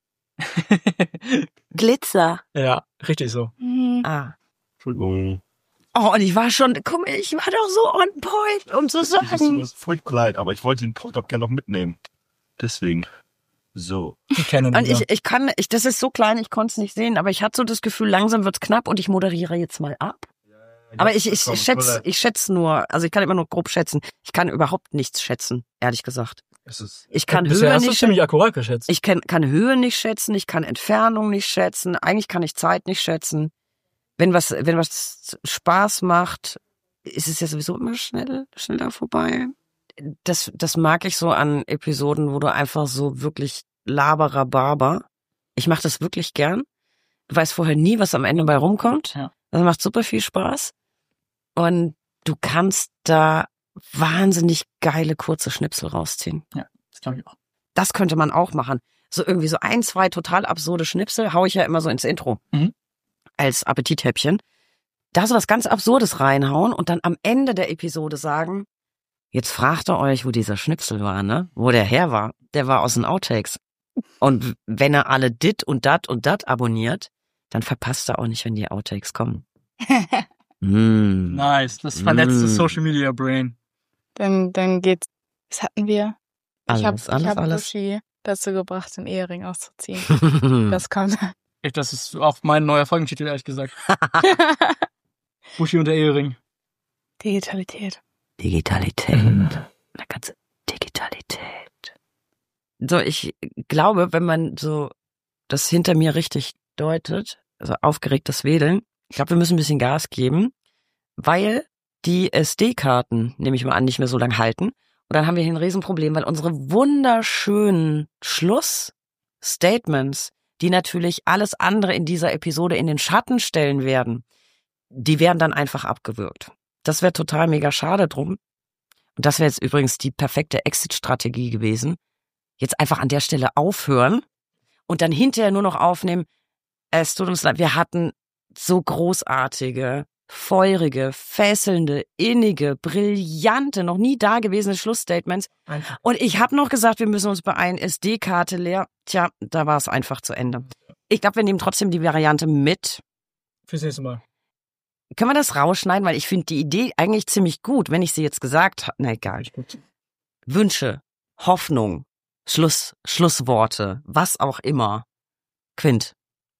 Glitzer. Ja, richtig so. Mhm. Ah. Entschuldigung. Oh, und ich war schon, guck mal, ich war doch so on point, um zu sagen. Es ist furchtbar leid, aber ich wollte den Punkt auch gerne noch mitnehmen. Deswegen. So. Ich kenne ihn Und wieder. ich, ich kann, ich, das ist so klein, ich konnte es nicht sehen, aber ich hatte so das Gefühl, langsam wird's knapp und ich moderiere jetzt mal ab. Aber ich, ich, ich schätze, ich schätze nur, also ich kann immer nur grob schätzen. Ich kann überhaupt nichts schätzen, ehrlich gesagt. Es ist Ich kann Bisher Höhe hast du nicht ziemlich akkurat geschätzt. Ich kann, kann Höhe nicht schätzen, ich kann Entfernung nicht schätzen, eigentlich kann ich Zeit nicht schätzen. Wenn was, wenn was Spaß macht, ist es ja sowieso immer schnell, schneller vorbei. Das, das mag ich so an Episoden, wo du einfach so wirklich laberer Barber. Ich mache das wirklich gern. Du weißt vorher nie, was am Ende bei rumkommt. Ja. Das macht super viel Spaß. Und du kannst da wahnsinnig geile kurze Schnipsel rausziehen. Ja, das glaube ich auch. Das könnte man auch machen. So irgendwie so ein, zwei total absurde Schnipsel hau ich ja immer so ins Intro. Mhm. Als Appetithäppchen. Da so was ganz Absurdes reinhauen und dann am Ende der Episode sagen, jetzt fragt ihr euch, wo dieser Schnipsel war, ne? Wo der her war. Der war aus den Outtakes. Und wenn er alle dit und dat und dat abonniert, dann verpasst du auch nicht, wenn die Outtakes kommen. mm. Nice, das verletzte Mm. Social Media Brain. Dann, dann geht's. Was hatten wir? Alles, ich habe ich alles, hab alles. Buschi dazu gebracht, den Ehering auszuziehen. Das kommt. Ich, das ist auch mein neuer Folgentitel, ehrlich gesagt. Buschi und der Ehering. Digitalität. Digitalität. Eine ganze Digitalität. So, ich glaube, wenn man so das hinter mir richtig deutet, also aufgeregtes Wedeln, ich glaube, wir müssen ein bisschen Gas geben, weil die S D-Karten, nehme ich mal an, nicht mehr so lange halten. Und dann haben wir hier ein Riesenproblem, weil unsere wunderschönen Schlussstatements, die natürlich alles andere in dieser Episode in den Schatten stellen werden, die werden dann einfach abgewürgt. Das wäre total mega schade drum. Und das wäre jetzt übrigens die perfekte Exit-Strategie gewesen. Jetzt einfach an der Stelle aufhören und dann hinterher nur noch aufnehmen. Es tut uns leid, wir hatten so großartige, feurige, fesselnde, innige, brillante, noch nie dagewesene Schlussstatements. Einfach. Und ich habe noch gesagt, wir müssen uns beeilen, S D-Karte leer. Tja, da war es einfach zu Ende. Ich glaube, wir nehmen trotzdem die Variante mit. Fürs nächste Mal. Können wir das rausschneiden? Weil ich finde die Idee eigentlich ziemlich gut, wenn ich sie jetzt gesagt habe. Na egal. Wünsche, Hoffnung, Schluss, Schlussworte, was auch immer. Quint.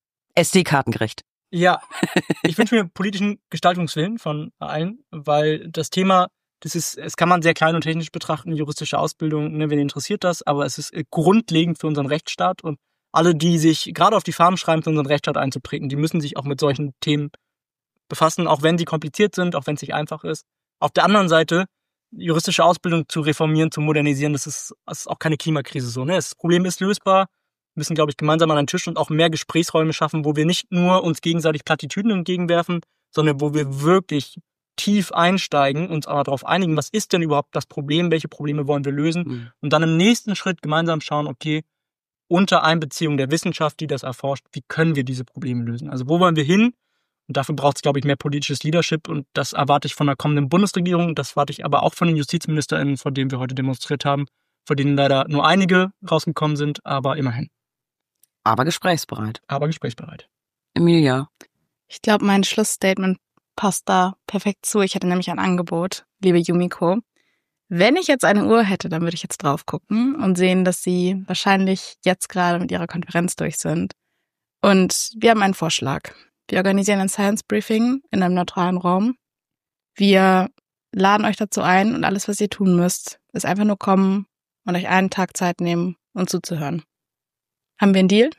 S D-Kartengerecht. Ja, ich wünsche mir politischen Gestaltungswillen von allen, weil das Thema, das ist, es kann man sehr klein und technisch betrachten, juristische Ausbildung, ne, wen interessiert das, aber es ist grundlegend für unseren Rechtsstaat und alle, die sich gerade auf die Fahnen schreiben, für unseren Rechtsstaat einzuprägen, die müssen sich auch mit solchen Themen befassen, auch wenn sie kompliziert sind, auch wenn es nicht einfach ist. Auf der anderen Seite, juristische Ausbildung zu reformieren, zu modernisieren, das ist, das ist auch keine Klimakrise so. Ne? Das Problem ist lösbar. Wir müssen, glaube ich, gemeinsam an einen Tisch und auch mehr Gesprächsräume schaffen, wo wir nicht nur uns gegenseitig Plattitüden entgegenwerfen, sondern wo wir wirklich tief einsteigen, uns aber darauf einigen, was ist denn überhaupt das Problem, welche Probleme wollen wir lösen Mhm. und dann im nächsten Schritt gemeinsam schauen, okay, unter Einbeziehung der Wissenschaft, die das erforscht, wie können wir diese Probleme lösen? Also wo wollen wir hin? Und dafür braucht es, glaube ich, mehr politisches Leadership und das erwarte ich von der kommenden Bundesregierung, das erwarte ich aber auch von den JustizministerInnen, vor denen wir heute demonstriert haben, vor denen leider nur einige rausgekommen sind, aber immerhin. Aber gesprächsbereit. Aber gesprächsbereit. Emilia. Ich glaube, mein Schlussstatement passt da perfekt zu. Ich hatte nämlich ein Angebot, liebe Yumiko. Wenn ich jetzt eine Uhr hätte, dann würde ich jetzt drauf gucken und sehen, dass sie wahrscheinlich jetzt gerade mit ihrer Konferenz durch sind. Und wir haben einen Vorschlag. Wir organisieren ein Science Briefing in einem neutralen Raum. Wir laden euch dazu ein und alles, was ihr tun müsst, ist einfach nur kommen und euch einen Tag Zeit nehmen und zuzuhören. Haben wir einen Deal?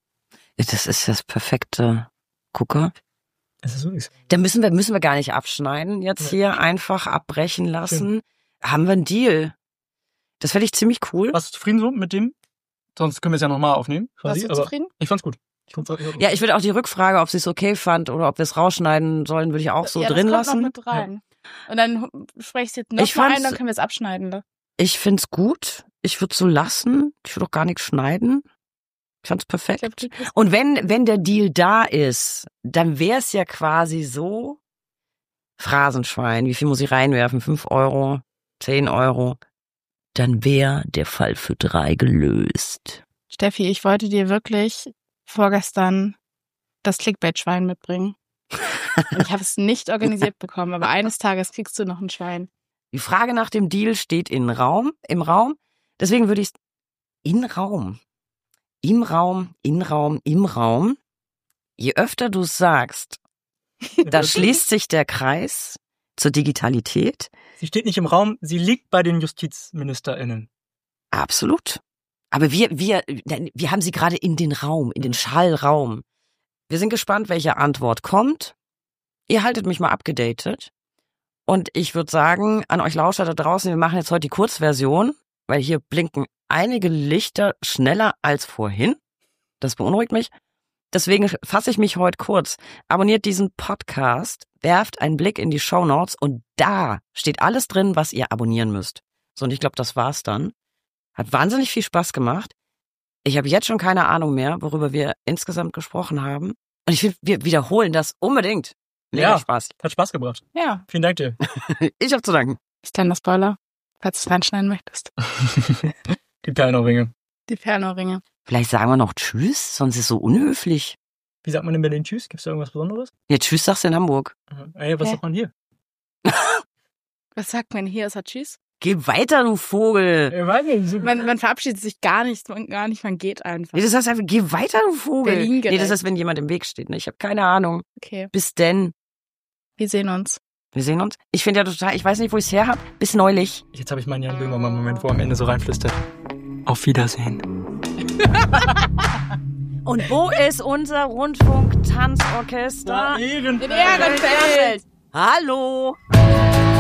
Das ist das perfekte Gucker. Es ist wirklich so. Da müssen wir, müssen wir gar nicht abschneiden. Jetzt hier einfach abbrechen lassen. Haben wir einen Deal? Das fände ich ziemlich cool. Warst du zufrieden so mit dem? Sonst können wir es ja nochmal aufnehmen. Warst du aber zufrieden? Ich fand's gut. Ich fand's auch, Ja, ich würde auch die Rückfrage, ob sie es okay fand oder ob wir es rausschneiden sollen, würde ich auch so ja, drin das kommt lassen. noch mit rein. Und dann spreche ich jetzt noch Ich mal ein, fand's- dann können wir es abschneiden. Ne? Ich find's gut. Ich würde so lassen. Ich würde auch gar nichts schneiden. Ich fand's Ich perfekt. glaub, du kriegst- Und wenn, wenn der Deal da ist, dann wäre es ja quasi so, Phrasenschwein, wie viel muss ich reinwerfen? Fünf Euro, zehn Euro. Dann wäre der Fall für drei gelöst. Steffi, ich wollte dir wirklich vorgestern das Clickbait-Schwein mitbringen. Und ich habe es nicht organisiert bekommen, aber eines Tages kriegst du noch ein Schwein. Die Frage nach dem Deal steht in Raum, im Raum. Deswegen würde ich es in Raum, im Raum, in Raum, im Raum. Je öfter du es sagst, da schließt sich der Kreis zur Digitalität. Sie steht nicht im Raum, sie liegt bei den JustizministerInnen. Absolut. Aber wir, wir, wir haben sie gerade in den Raum, in den Schallraum. Wir sind gespannt, welche Antwort kommt. Ihr haltet mich mal abgedatet. Und ich würde sagen, an euch Lauscher da draußen, wir machen jetzt heute die Kurzversion, weil hier blinken einige Lichter schneller als vorhin. Das beunruhigt mich. Deswegen fasse ich mich heute kurz. Abonniert diesen Podcast, werft einen Blick in die Shownotes und da steht alles drin, was ihr abonnieren müsst. So, und ich glaube, das war's dann. Hat wahnsinnig viel Spaß gemacht. Ich habe jetzt schon keine Ahnung mehr, worüber wir insgesamt gesprochen haben. Und ich finde, wir wiederholen das unbedingt. Mega Ja. Spaß. Hat Spaß gebracht. Ja, Vielen Dank dir. Ich habe zu danken. ist dann der Spoiler, falls du es reinschneiden möchtest. Die Perlenohrringe. Die Perlenohrringe. Vielleicht sagen wir noch Tschüss, sonst ist es so unhöflich. Wie sagt man in Berlin Tschüss? Gibt's da irgendwas Besonderes? Ja, tschüss sagst du in Hamburg. Ey, was Hä? sagt man hier? Was sagt man hier? Ist er Tschüss? Geh weiter, du Vogel. Ich weiß nicht. Man, man verabschiedet sich gar nicht, man, gar nicht, man geht einfach. Nee, das heißt einfach, geh weiter, du Vogel. Berlin nee, das direkt. heißt, wenn jemand im Weg steht. Ne? Ich habe keine Ahnung. Okay, Bis denn. wir sehen uns. Wir sehen uns. Ich finde ja total, ich weiß nicht, wo ich es her hab. Bis neulich. Jetzt habe ich meinen Jan Böhmermann-Moment, wo er am Ende so reinflüstert. Auf Wiedersehen. Und wo ist unser Rundfunk-Tanzorchester? Ehren. Ehrenfeld! Hallo.